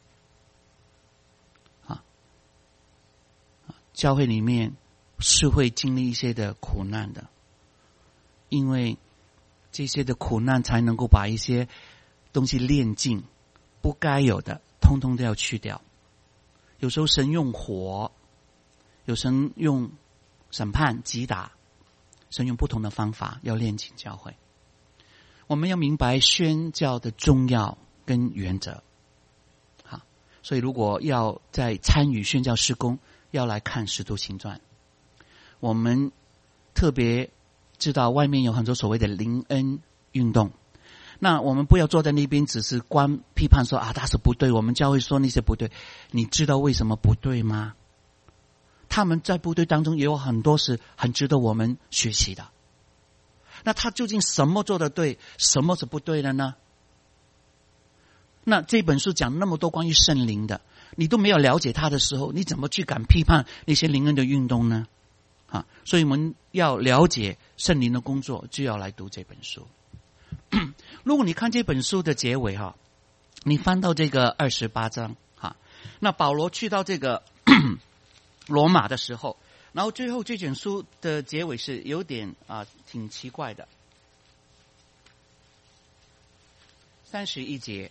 教会里面是会经历一些的苦难的，因为这些的苦难才能够把一些东西炼尽，不该有的通通都要去掉。有时候神用火，有神用审判击打，神用不同的方法要炼尽教会。我们要明白宣教的重要跟原则。好，所以如果要在参与宣教事工，要来看使徒行传。我们特别知道外面有很多所谓的灵恩运动，那我们不要坐在那边只是光批判说他是不对，我们教会说那些不对。你知道为什么不对吗？他们在部队当中也有很多是很值得我们学习的。那他究竟什么做得对，什么是不对的呢？那这本书讲那么多关于圣灵的， 你都没有了解他的时候，你怎么去敢批判那些灵恩的运动呢？所以我们要了解圣灵的工作，就要来读这本书。如果你看这本书的结尾你翻到这个28章那保罗去到这个罗马的时候，然后最后这卷书的结尾是有点挺奇怪的。31节，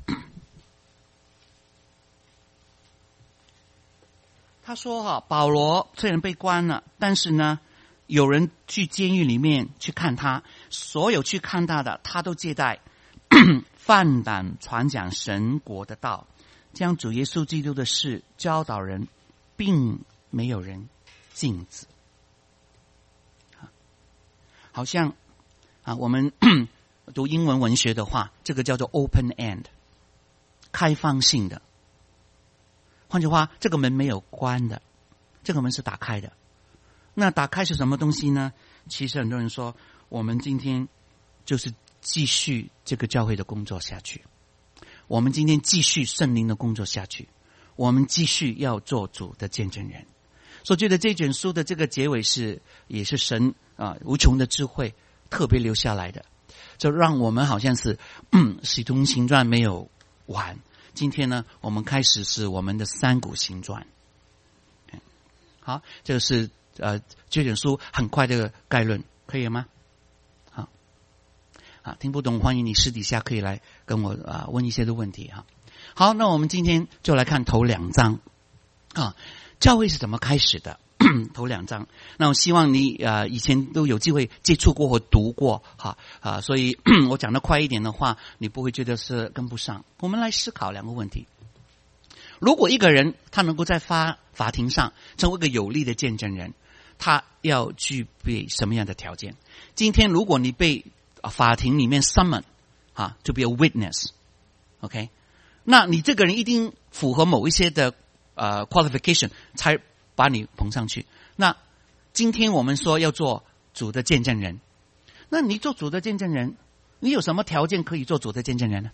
他说保罗虽然被关了，但是呢有人去监狱里面去看他，所有去看他的，他都接待，放胆传讲神国的道，将主耶稣基督的事教导人，并没有人禁止。好像我们读英文文学的话，这个叫做 open end， 开放性的。换句话，这个门没有关的，这个门是打开的。那打开是什么东西呢？其实很多人说，我们今天就是继续这个教会的工作下去，我们今天继续圣灵的工作下去，我们继续要做主的见证人。所以觉得这卷书的这个结尾也是神无穷的智慧特别留下来的，就让我们好像是使徒行传没有完，今天呢我们开始是我们的三股行传。好，这个是这卷书很快的概论，可以吗？好，听不懂欢迎你私底下可以来跟我问一些的问题好，那我们今天就来看头2章教会是怎么开始的头2章。那我希望你以前都有机会接触过或读过所以我讲得快一点的话，你不会觉得是跟不上。我们来思考2个问题。如果一个人他能够在法庭上成为一个有力的见证人，他要具备什么样的条件？今天如果你被法庭里面 summon to be a witness OK， 那你这个人一定符合某一些的qualification 才把你捧上去。那今天我们说要做主的见证人，那你做主的见证人，你有什么条件可以做主的见证人呢？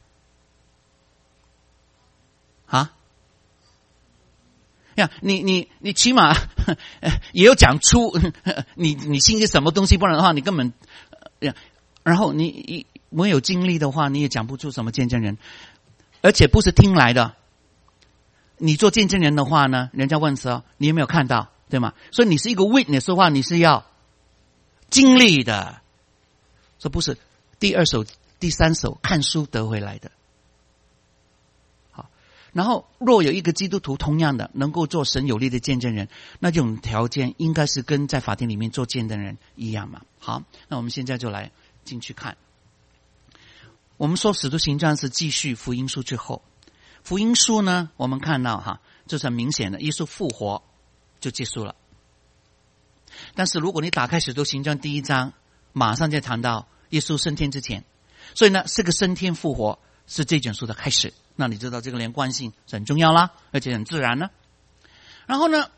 你起码也要讲出你信是什么东西，不然的话你根本然后你没有经历的话，你也讲不出什么见证人，而且不是听来的。你做见证人的话呢，人家问说你有没有看到，对吗？所以你是一个 witness 的话，你是要经历的，这不是第2手第3手看书得回来的。好，然后若有一个基督徒同样的能够做神有力的见证人，那这种条件应该是跟在法庭里面做见证人一样嘛。好，那我们现在就来进去看。我们说使徒行传是继续福音书之后，福音书呢我们看到这是很明显的，耶稣复活就结束了。但是如果你打开使徒行传第1章，马上就谈到耶稣升天之前，所以呢这个升天复活是这卷书的开始。那你知道这个连贯性是很重要啦，而且很自然呢。然后呢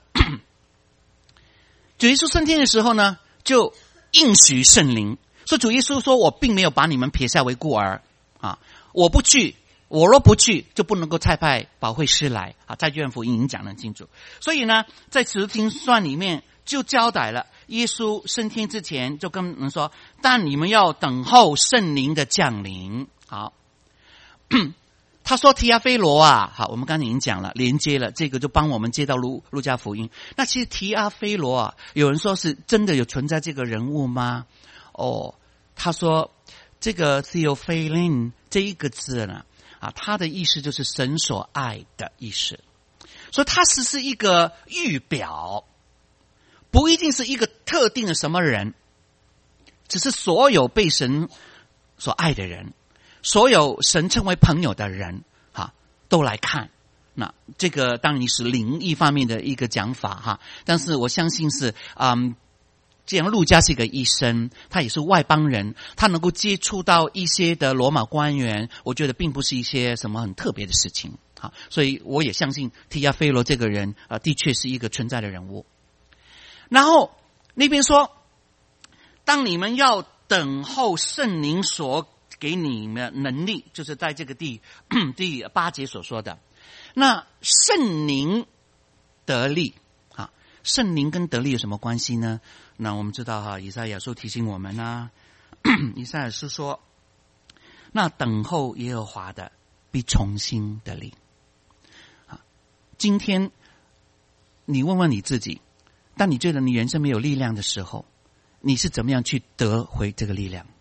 主耶稣升天的时候呢，就应许圣灵，所以主耶稣说，我并没有把你们撇下为孤儿我不去，我若不去就不能够差派保惠师来在约翰福音已经讲得很清楚。所以呢在使徒行传里面就交代了，耶稣升天之前就跟人说，但你们要等候圣灵的降临。好他说提阿非罗好，我们刚才已经讲了，连接了这个就帮我们接到路加福音。那其实提阿非罗有人说是真的有存在这个人物吗？他说这个 Theophilin 这一个字呢它的意思就是神所爱的意思，所以它是一个预表，不一定是一个特定的什么人，只是所有被神所爱的人，所有神称为朋友的人都来看。那这个当然是灵异方面的一个讲法但是我相信是既然路加是一个医生，他也是外邦人，他能够接触到一些的罗马官员，我觉得并不是一些什么很特别的事情所以我也相信提阿非罗这个人的确是一个存在的人物。然后那边说，当你们要等候圣灵所给你们能力，就是在这个第8节所说的， 那圣灵得力啊，圣灵跟得力有什么关系呢？那我们知道以赛亚书提醒我们啊，以赛亚书说，那等候耶和华的必重新得力。今天你问问你自己，当你觉得你人生没有力量的时候，你是怎么样去得回这个力量？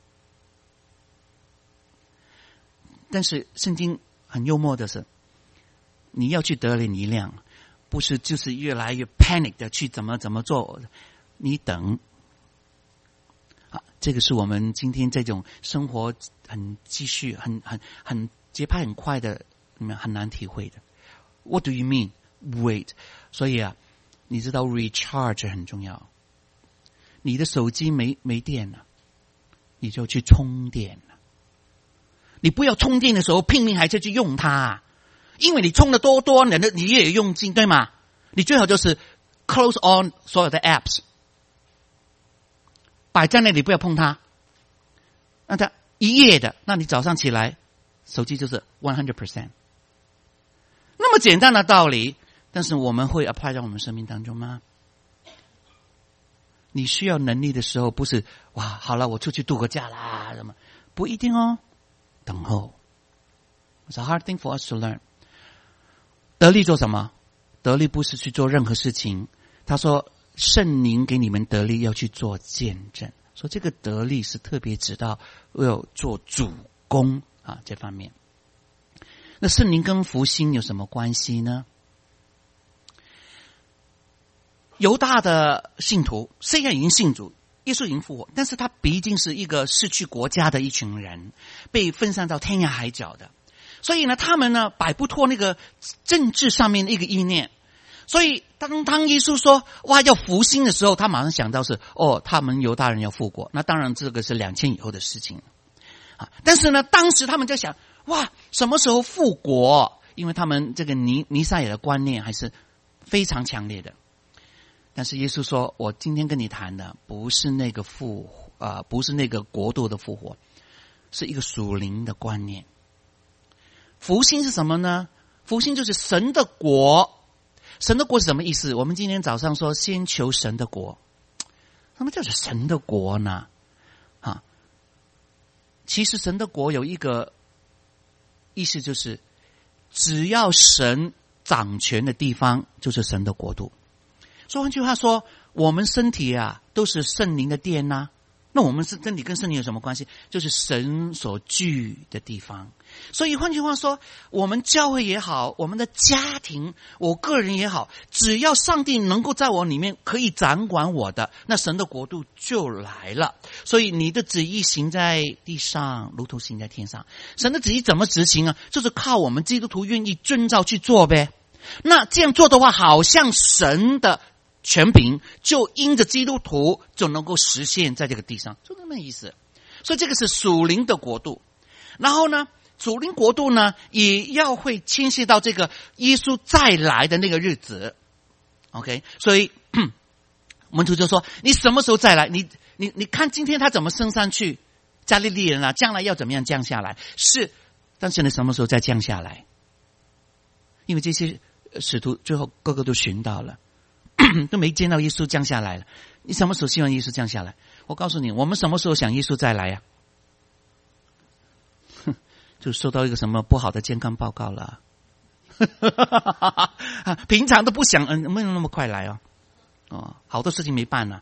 但是圣经很幽默的是，你要去得力量，不是就是越来越 panic 的去怎么做，你等。这个是我们今天这种生活很继续很节拍很快的，很难体会的。What do you mean? Wait. 所以你知道 recharge 很重要。你的手机没电了，你就去充电了。你不要充电的时候拼命还是去用它，因为你充的多，你也用尽，对吗？你最好就是 close on 所有的 apps， 摆在那里不要碰它。那它一夜的，那你早上起来手机就是 100%。那么简单的道理，但是我们会 apply 在我们生命当中吗？你需要能力的时候，不是哇，好了，我出去度个假啦，什么不一定哦。等候 ，It's a hard thing for us to learn。得力做什么？得力不是去做任何事情。他说，圣灵给你们得力，要去做见证。说这个得力是特别指到要做主工这方面。那圣灵跟福音有什么关系呢？犹大的信徒虽然已经信主，耶稣已经复活，但是他毕竟是一个失去国家的一群人，被分散到天涯海角的，所以呢，他们呢摆不脱那个政治上面的一个意念。所以当耶稣说哇要复兴的时候，他马上想到是他们犹大人要复国。那当然这个是2000以后的事情但是呢，当时他们在想哇什么时候复国？因为他们这个弥赛亚的观念还是非常强烈的。但是耶稣说，我今天跟你谈的不是那个不是那个国度的复活，是一个属灵的观念。复兴是什么呢？复兴就是神的国。神的国是什么意思？我们今天早上说先求神的国。什么叫做神的国呢？其实神的国有一个意思，就是只要神掌权的地方就是神的国度。所以换句话说，我们身体都是圣灵的殿那我们身体跟圣灵有什么关系？就是神所居的地方。所以换句话说，我们教会也好，我们的家庭，我个人也好，只要上帝能够在我里面可以掌管我的，那神的国度就来了。所以你的旨意行在地上，如同行在天上。神的旨意怎么执行就是靠我们基督徒愿意遵照去做呗。那这样做的话，好像神的权柄就因着基督徒就能够实现在这个地上，就这么意思。所以这个是属灵的国度。然后呢，属灵国度呢也要会牵涉到这个耶稣再来的那个日子。OK， 所以门徒就说，你什么时候再来？你看今天他怎么升上去，加利利人将来要怎么样降下来？是，但是呢，什么时候再降下来？因为这些使徒最后个个都寻到了，都没见到耶稣降下来了。你什么时候希望耶稣降下来？我告诉你，我们什么时候想耶稣再来就收到一个什么不好的健康报告了平常都不想没有那么快来好多事情没办了。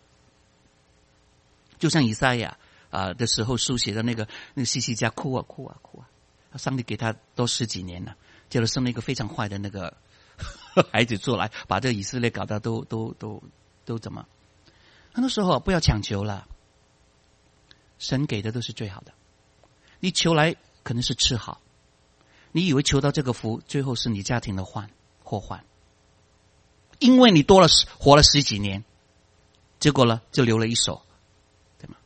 就像以赛亚的时候书写的那个西西家哭啊，上帝给他都10几年了，结果生了一个非常坏的那个孩子出来，把这个以色列搞得都怎么？很多时候不要强求了，神给的都是最好的。你求来可能是吃好，你以为求到这个福，最后是你家庭的祸患，因为你活了10几年，结果呢就留了一手，对吗？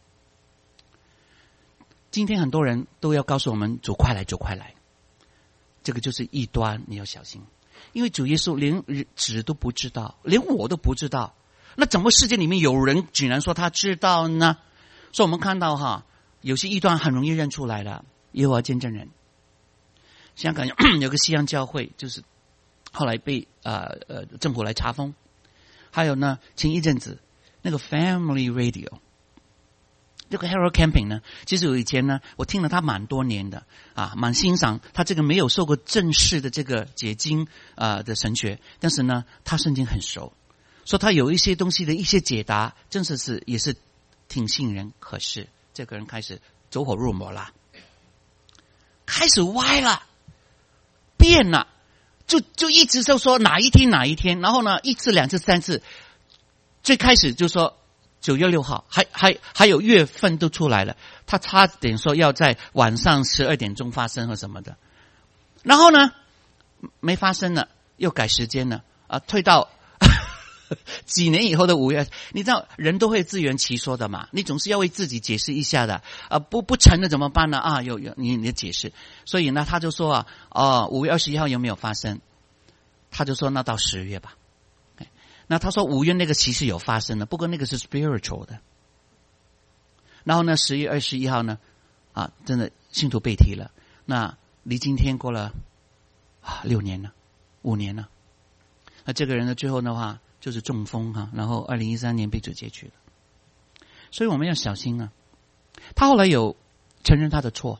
今天很多人都要告诉我们，主快来，主快来，这个就是异端，你要小心。因为主耶稣连纸都不知道，连我都不知道，那怎么世界里面有人居然说他知道呢？所以我们看到有些异端很容易认出来了，耶和华见证人。 香港有个西洋教会，就是后来被政府来查封。还有呢，前一阵子那个 Family Radio， 这个 Harold Camping 呢，其实我以前呢，我听了他蛮多年的蛮欣赏他这个没有受过正式的这个解经的神学，但是呢，他圣经很熟，说他有一些东西的一些解答，真的是也是挺信人。可是这个人开始走火入魔了，开始歪了，变了，就一直就说哪一天，然后呢1次2次3次，最开始就说9月6号，还有月份都出来了，他差点说要在晚上12点钟发生和什么的，然后呢没发生了，又改时间了退到几年以后的5月，你知道人都会自圆其说的嘛，你总是要为自己解释一下的不成了怎么办呢？有你的解释，所以呢他就说5月21号有没有发生？他就说那到10月吧。那他说5月那个其实有发生的，不过那个是 spiritual 的。然后呢10月21号呢真的信徒被提了，那离今天过了6年了，5年了。那这个人呢最后的话就是中风然后2013年被主截去了。所以我们要小心啊。他后来有承认他的错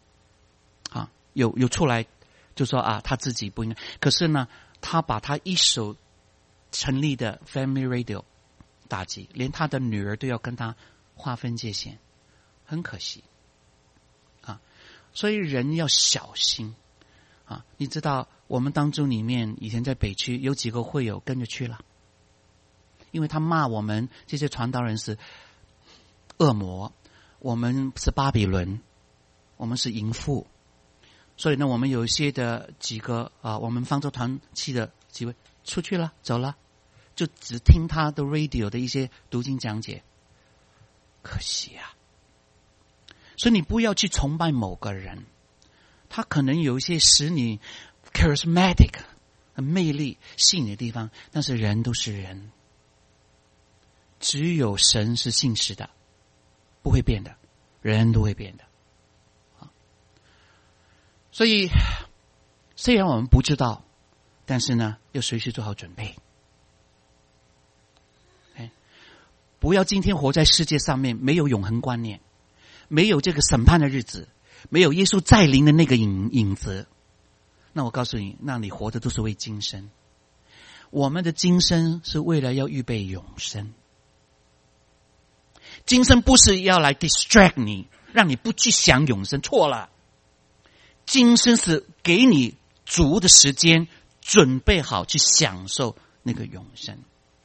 有出来就说他自己不应该，可是呢他把他一手成立的 Family Radio 打击，连他的女儿都要跟他划分界限，很可惜所以人要小心你知道我们当中里面以前在北区有几个会友跟着去了，因为他骂我们这些传道人是恶魔，我们是巴比伦，我们是淫妇，所以呢我们有一些的几个我们方舟团契的几位出去了走了，就只听他的 radio 的一些读经讲解，可惜所以你不要去崇拜某个人，他可能有一些使你 charismatic 的魅力吸引的地方，但是人都是人，只有神是信实的，不会变的，人都会变的所以虽然我们不知道，但是呢要随时做好准备不要今天活在世界上面没有永恒观念，没有这个审判的日子，没有耶稣再临的那个影子，那我告诉你，那你活的都是为今生。我们的今生是为了要预备永生，今生不是要来 distract 你，让你不去想永生，错了。今生是给你足的时间准备好去享受那个永生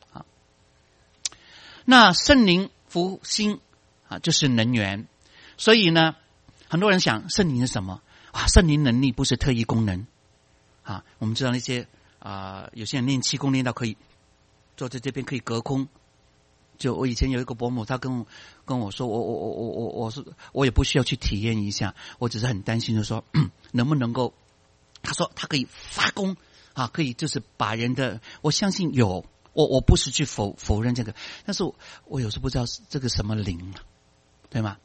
那圣灵复兴就是能源。所以呢很多人想圣灵是什么圣灵能力不是特异功能我们知道那些有些人练气功练到可以坐在这边可以隔空，就我以前有一个伯母，他跟我说我也不需要去体验一下，我只是很担心的说能不能够，他说他可以发功可以就是把人的，我相信有，我不是去否认这个，但是我有时不知道这个什么灵对吗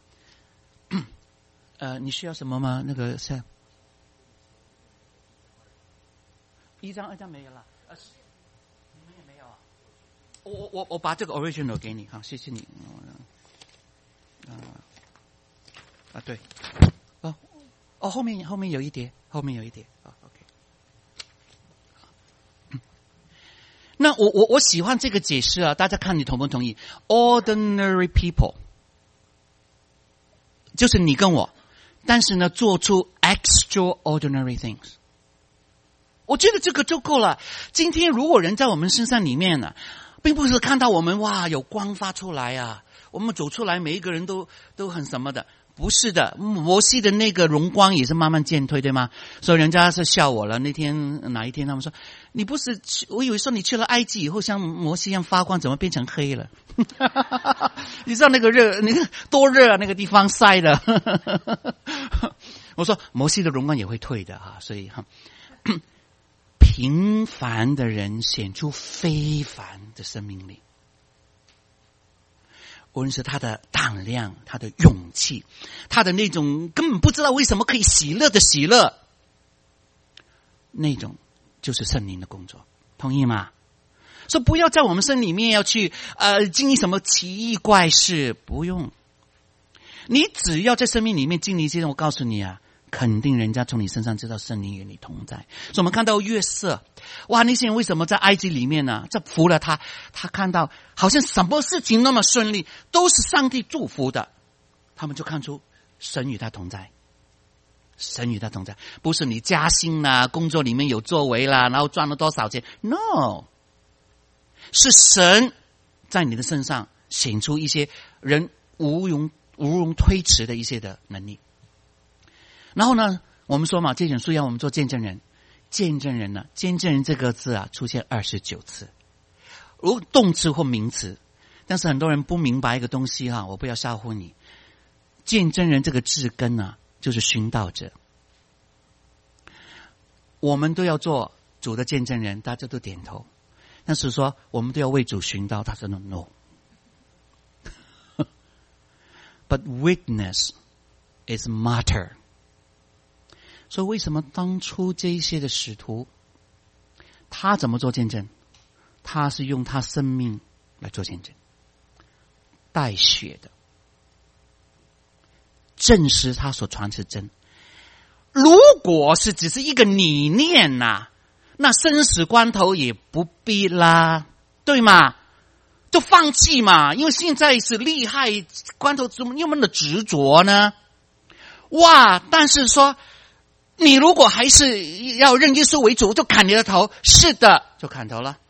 你需要什么吗？那个是1张2张没有了你们也没有我把这个 original 给你谢谢你对后面有一叠OK 那我喜欢这个解释大家看你同不同意。 Ordinary people 就是你跟我，但是呢做出 extraordinary things， 我觉得这个就够了。今天如果人在我们身上里面呢并不是看到我们有光发出来我们走出来每一个人都很什么的，不是的。摩西的那个荣光也是慢慢渐退对吗？所以人家是笑我了。那天哪一天他们说你不是我以为说你去了埃及以后像摩西一样发光，怎么变成黑了你知道那个热那个多热那个地方晒的我说摩西的荣光也会退的所以平凡的人显出非凡的生命力，无论是他的胆量，他的勇气，他的那种根本不知道为什么可以喜乐的喜乐那种就是圣灵的工作，同意吗？说不要在我们身里面要去经历什么奇异怪事，不用。你只要在生命里面经历这些，我告诉你啊，肯定人家从你身上知道圣灵与你同在。所以我们看到约瑟，哇，那些人为什么在埃及里面呢？这服了他看到好像什么事情那么顺利，都是上帝祝福的，他们就看出神与他同在。神与他同在，不是你加薪啦，工作里面有作为啦，然后赚了多少钱 ，no， 是神在你的身上显出一些人无容推迟的一些的能力。然后呢，我们说嘛，这本书要我们做见证人，见证人呢，见证人这个字啊出现29次，如动词或名词。但是很多人不明白一个东西哈，我不要吓唬你，见证人这个字根啊就是寻道者。我们都要做主的见证人，大家都点头。但是说我们都要为主寻道，他说 no but witness is martyr。 所以为什么当初这一些的使徒他怎么做见证？他是用他生命来做见证，带血的，证实他所传是真。如果是只是一个理念啊，那生死关头也不必啦，对吗？就放弃嘛，因为现在是厉害关头，怎么那么的执着呢？哇！但是说你如果还是要认耶稣为主，就砍你的头，是的，就砍头了。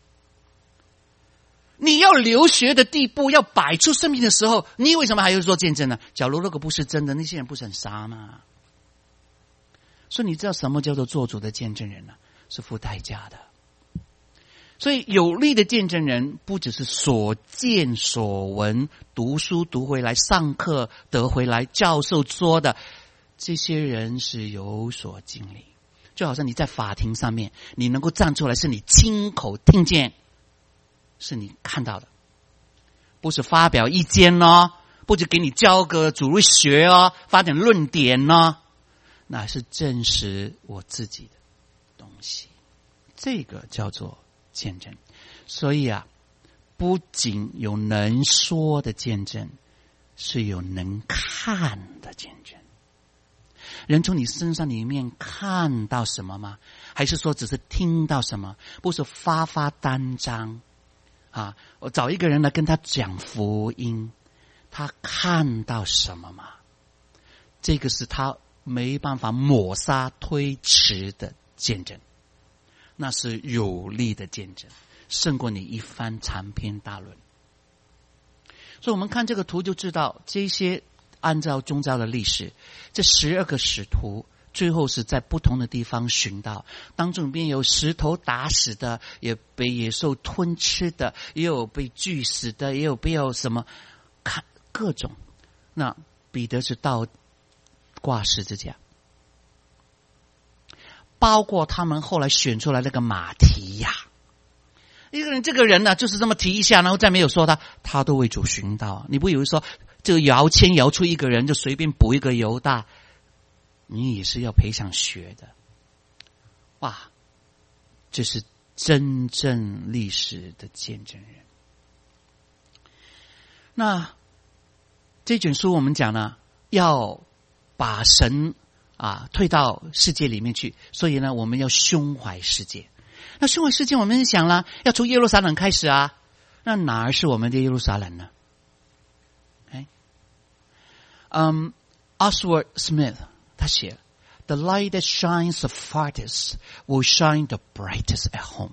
你要流血的地步，要摆出生命的时候，你为什么还要做见证呢？假如那个不是真的，那些人不是很傻吗？所以你知道什么叫做做主的见证人呢？是付代价的。所以有力的见证人不只是所见所闻，读书读回来，上课得回来，教授说的，这些人是有所经历。就好像你在法庭上面，你能够站出来，是你亲口听见，是你看到的，不是发表意见哦，不是给你教个主日学哦，发点论点哦，那是证实我自己的东西，这个叫做见证。所以啊，不仅有能说的见证，是有能看的见证。人从你身上里面看到什么吗？还是说只是听到什么？不是发单张啊，我找一个人来跟他讲福音，他看到什么吗？这个是他没办法抹杀推迟的见证，那是有力的见证，胜过你一番长篇大论。所以我们看这个图就知道，这些按照宗教的历史，这12个使徒最后是在不同的地方寻到，当中边有石头打死的，也被野兽吞吃的，也有被锯死的，也有被什么看各种。那彼得是倒挂十字架，包括他们后来选出来那个马提亚，一个人这个人呢，就是这么提一下，然后再没有说他都为主寻道。你不以为说这个摇签摇出一个人就随便补一个犹大，你也是要赔上学的。哇，这是真正历史的见证人。那这卷书我们讲呢，要把神退到世界里面去，所以呢，我们要胸怀世界。那胸怀世界，我们想了，要从耶路撒冷开始啊。那哪儿是我们的耶路撒冷呢？Oswald Smith 他写 The light that shines the farthest will shine the brightest at home。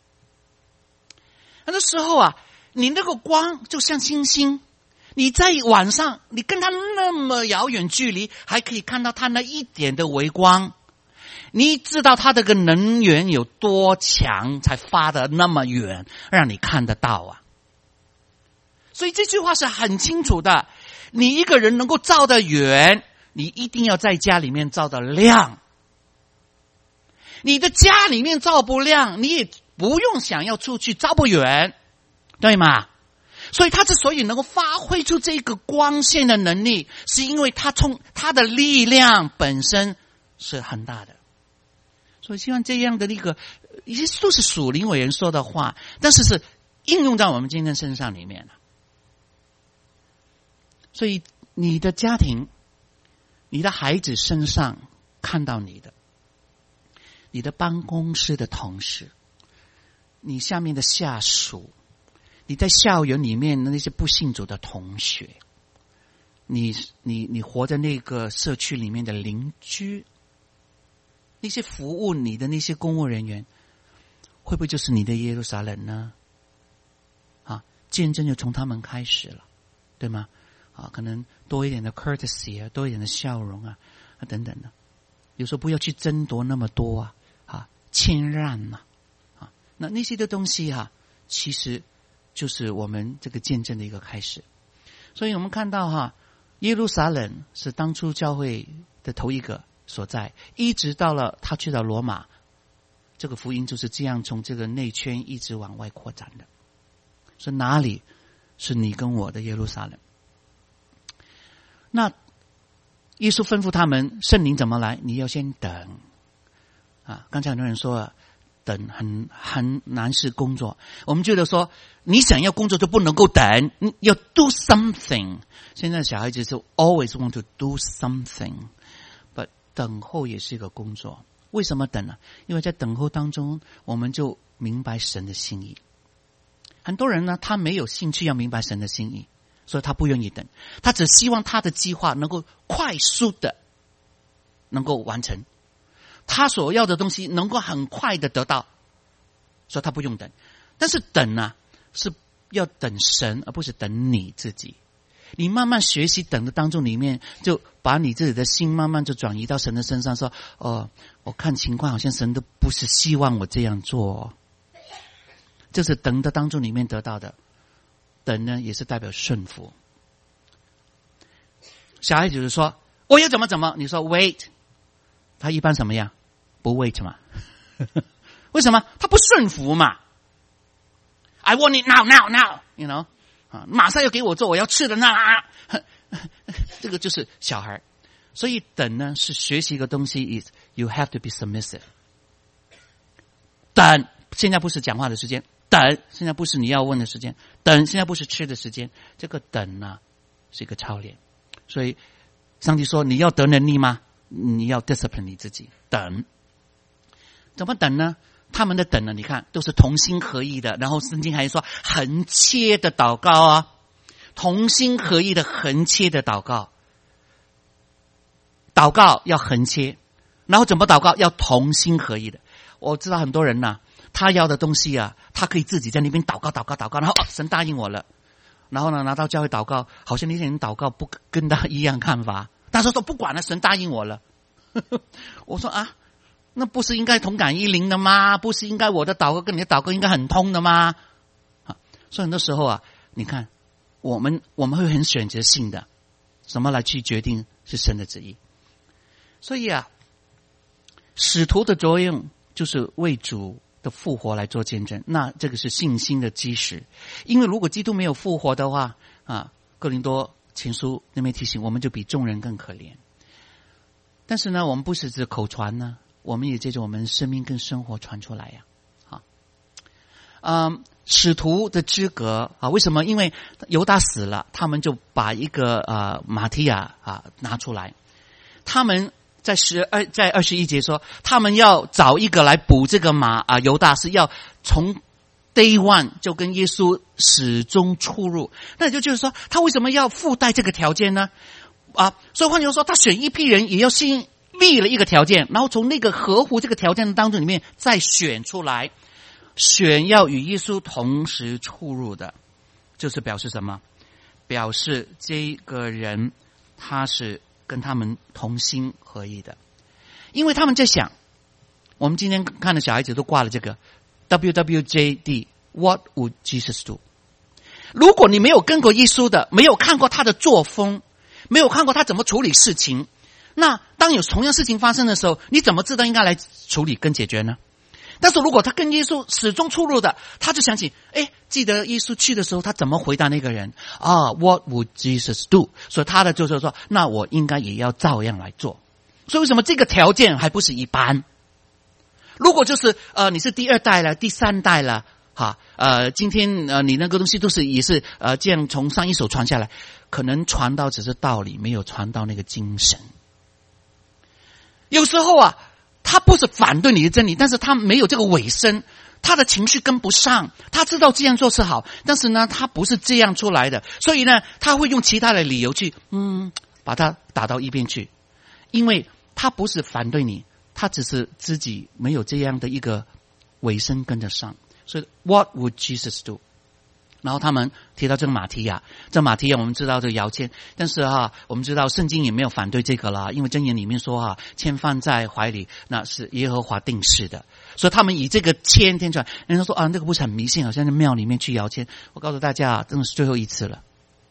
那时候啊，你那个光就像星星，你在晚上你跟他那么遥远距离，还可以看到他那一点的微光，你知道他这个能源有多强才发得那么远让你看得到啊。所以这句话是很清楚的，你一个人能够照得远，你一定要在家里面照得亮。你的家里面照不亮，你也不用想要出去照不远，对吗？所以他之所以能够发挥出这个光线的能力，是因为他的力量本身是很大的。 所以希望这样的一个一些都是属灵伟人说的话，但是是应用在我们今天身上里面了。所以你的家庭，你的孩子身上看到你的，你的办公室的同事，你下面的下属，你在校园里面的那些不信主的同学，你活在那个社区里面的邻居，那些服务你的那些公务人员，会不会就是你的耶路撒冷呢？见证就从他们开始了，对吗？可能多一点的 courtesy 多一点的笑容等等的。有时候不要去争夺那么多谦让那些的东西其实就是我们这个见证的一个开始。所以我们看到耶路撒冷是当初教会的头一个所在，一直到了他去到罗马，这个福音就是这样从这个内圈一直往外扩展的。所以哪里是你跟我的耶路撒冷？那耶稣吩咐他们圣灵怎么来，你要先等刚才很多人说等很难是工作，我们觉得说你想要工作就不能够等，要 do something。 现在小孩子就 always want to do something， but 等候也是一个工作。为什么等呢？因为在等候当中我们就明白神的心意。很多人呢，他没有兴趣要明白神的心意，所以他不愿意等，他只希望他的计划能够快速的能够完成，他所要的东西能够很快的得到，所以他不用等。但是等是要等神，而不是等你自己。你慢慢学习等的当中里面，就把你自己的心慢慢就转移到神的身上，说我看情况好像神都不是希望我这样做这是等的当中里面得到的。等呢也是代表顺服。小孩子就说我要怎么，你说 wait， 他一般什么样？不 wait 嘛为什么？他不顺服嘛。 I want it now you know， 马上要给我做，我要吃的那这个就是小孩。所以等呢是学习一个东西 is you have to be submissive。 等现在不是讲话的时间，等现在不是你要问的时间，等现在不是吃的时间，这个等呢是一个操练。所以上帝说你要得能力吗？你要 discipline 你自己。等怎么等呢？他们的等呢，你看都是同心合意的，然后圣经还说横切的祷告同心合意的横切的祷告。祷告要横切，然后怎么祷告？要同心合意的。我知道很多人他要的东西他可以自己在那边祷告，然后神答应我了，然后呢拿到教会祷告，好像那些人祷告不跟他一样看法，但是说不管了，神答应我了我说那不是应该同感一灵的吗？不是应该我的祷告跟你的祷告应该很通的吗？所以很多时候你看我们会很选择性的什么来去决定是神的旨意。所以使徒的作用就是为主的复活来做见证，那这个是信心的基石。因为如果基督没有复活的话哥林多前书那边提醒我们就比众人更可怜。但是呢我们不是只口传呢，我们也借着我们生命跟生活传出来使徒的资格为什么？因为犹大死了，他们就把一个马提亚拿出来，他们在21节说他们要找一个来补这个犹大，是要从 day one 就跟耶稣始终出入。那也就是说他为什么要附带这个条件呢？所以换句话说，他选一批人也要先立了一个条件，然后从那个合乎这个条件的当中里面再选出来，选要与耶稣同时出入的，就是表示什么？表示这个人他是跟他们同心合意的。因为他们在想，我们今天看的小孩子都挂了这个 WWJD What would Jesus do？ 如果你没有跟过耶稣的，没有看过他的作风，没有看过他怎么处理事情，那当有同样事情发生的时候，你怎么知道应该来处理跟解决呢？但是如果他跟耶稣始终出入的，他就想起记得耶稣去的时候他怎么回答那个人What would Jesus do？ 所以他的就是说那我应该也要照样来做。所以为什么这个条件还不是一般？ 如果就是你是第2代了，第3代了，今天你那个东西都是也是这样从上一手传下来，可能传到只是道理，没有传到那个精神。有时候他不是反对你的真理，但是他没有这个尾声，他的情绪跟不上，他知道这样做是好，但是呢他不是这样出来的，所以呢他会用其他的理由去把它打到一边去，因为他不是反对你，他只是自己没有这样的一个尾声跟得上。所以 What would Jesus do？ 然后他们提到这个马提亚，这马提亚我们知道这个摇签，但是我们知道圣经也没有反对这个啦，因为箴言里面说签放在怀里，那是耶和华定事的，所以他们以这个签填出来。人家说那个不是很迷信，好像在庙里面去摇签。我告诉大家真的是最后一次了，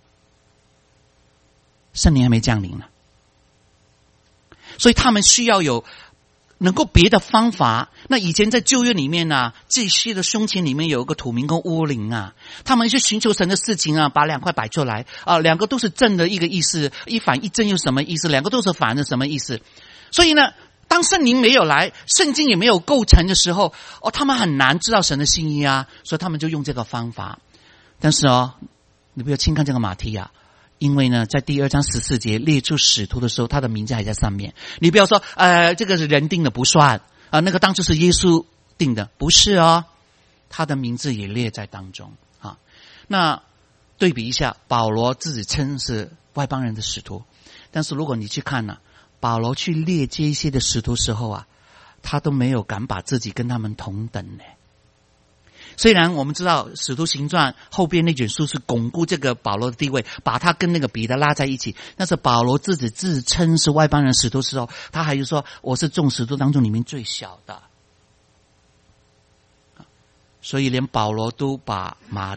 圣灵还没降临呢，所以他们需要有能够别的方法。那以前在旧约里面这些的胸前里面有一个土民跟乌灵他们去寻求神的事情把2块摆出来2个都是正的一个意思，一反一正又什么意思？2个都是反的什么意思？所以呢，当圣灵没有来，圣经也没有构成的时候他们很难知道神的心意所以他们就用这个方法。但是你不要轻看这个马提亚，因为呢，在第2章14节列出使徒的时候，他的名字还在上面。你不要说这个是人定的不算那个当初是耶稣定的，不是他的名字也列在当中那对比一下，保罗自己称是外邦人的使徒，但是如果你去看保罗去列这一些的使徒时候他都没有敢把自己跟他们同等呢。虽然我们知道使徒行传后边那卷书是巩固这个保罗的地位，把他跟那个彼得拉在一起，但是保罗自己自称是外邦人使徒的时候，他还是说我是众使徒当中里面最小的。所以连保罗都把马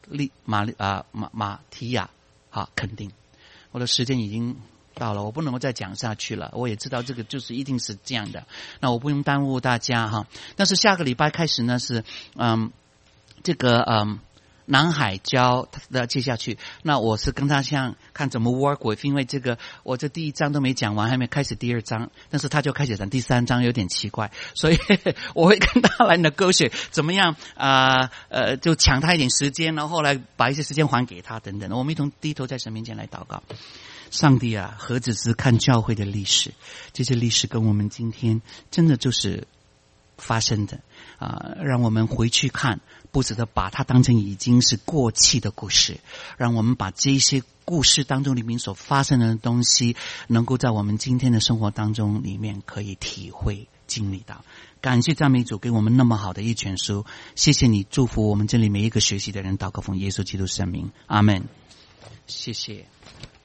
提亚肯定。我的时间已经到了，我不能够再讲下去了，我也知道这个就是一定是这样的，那我不用耽误大家但是下个礼拜开始呢是这个南海教的接下去，那我是跟他看怎么 work with， 因为这个我这第1章都没讲完，还没开始第2章，但是他就开始讲第3章，有点奇怪，所以我会跟他来negotiate怎么样就抢他一点时间，然后后来把一些时间还给他等等。我们一同低头在神面前来祷告。上帝何止是看教会的历史，这些历史跟我们今天真的就是发生的让我们回去看，不只是把它当成已经是过气的故事，让我们把这些故事当中里面所发生的东西能够在我们今天的生活当中里面可以体会经历到。感谢赞美主给我们那么好的一卷书，谢谢你祝福我们这里每一个学习的人，祷告奉耶稣基督圣名，阿们。谢谢。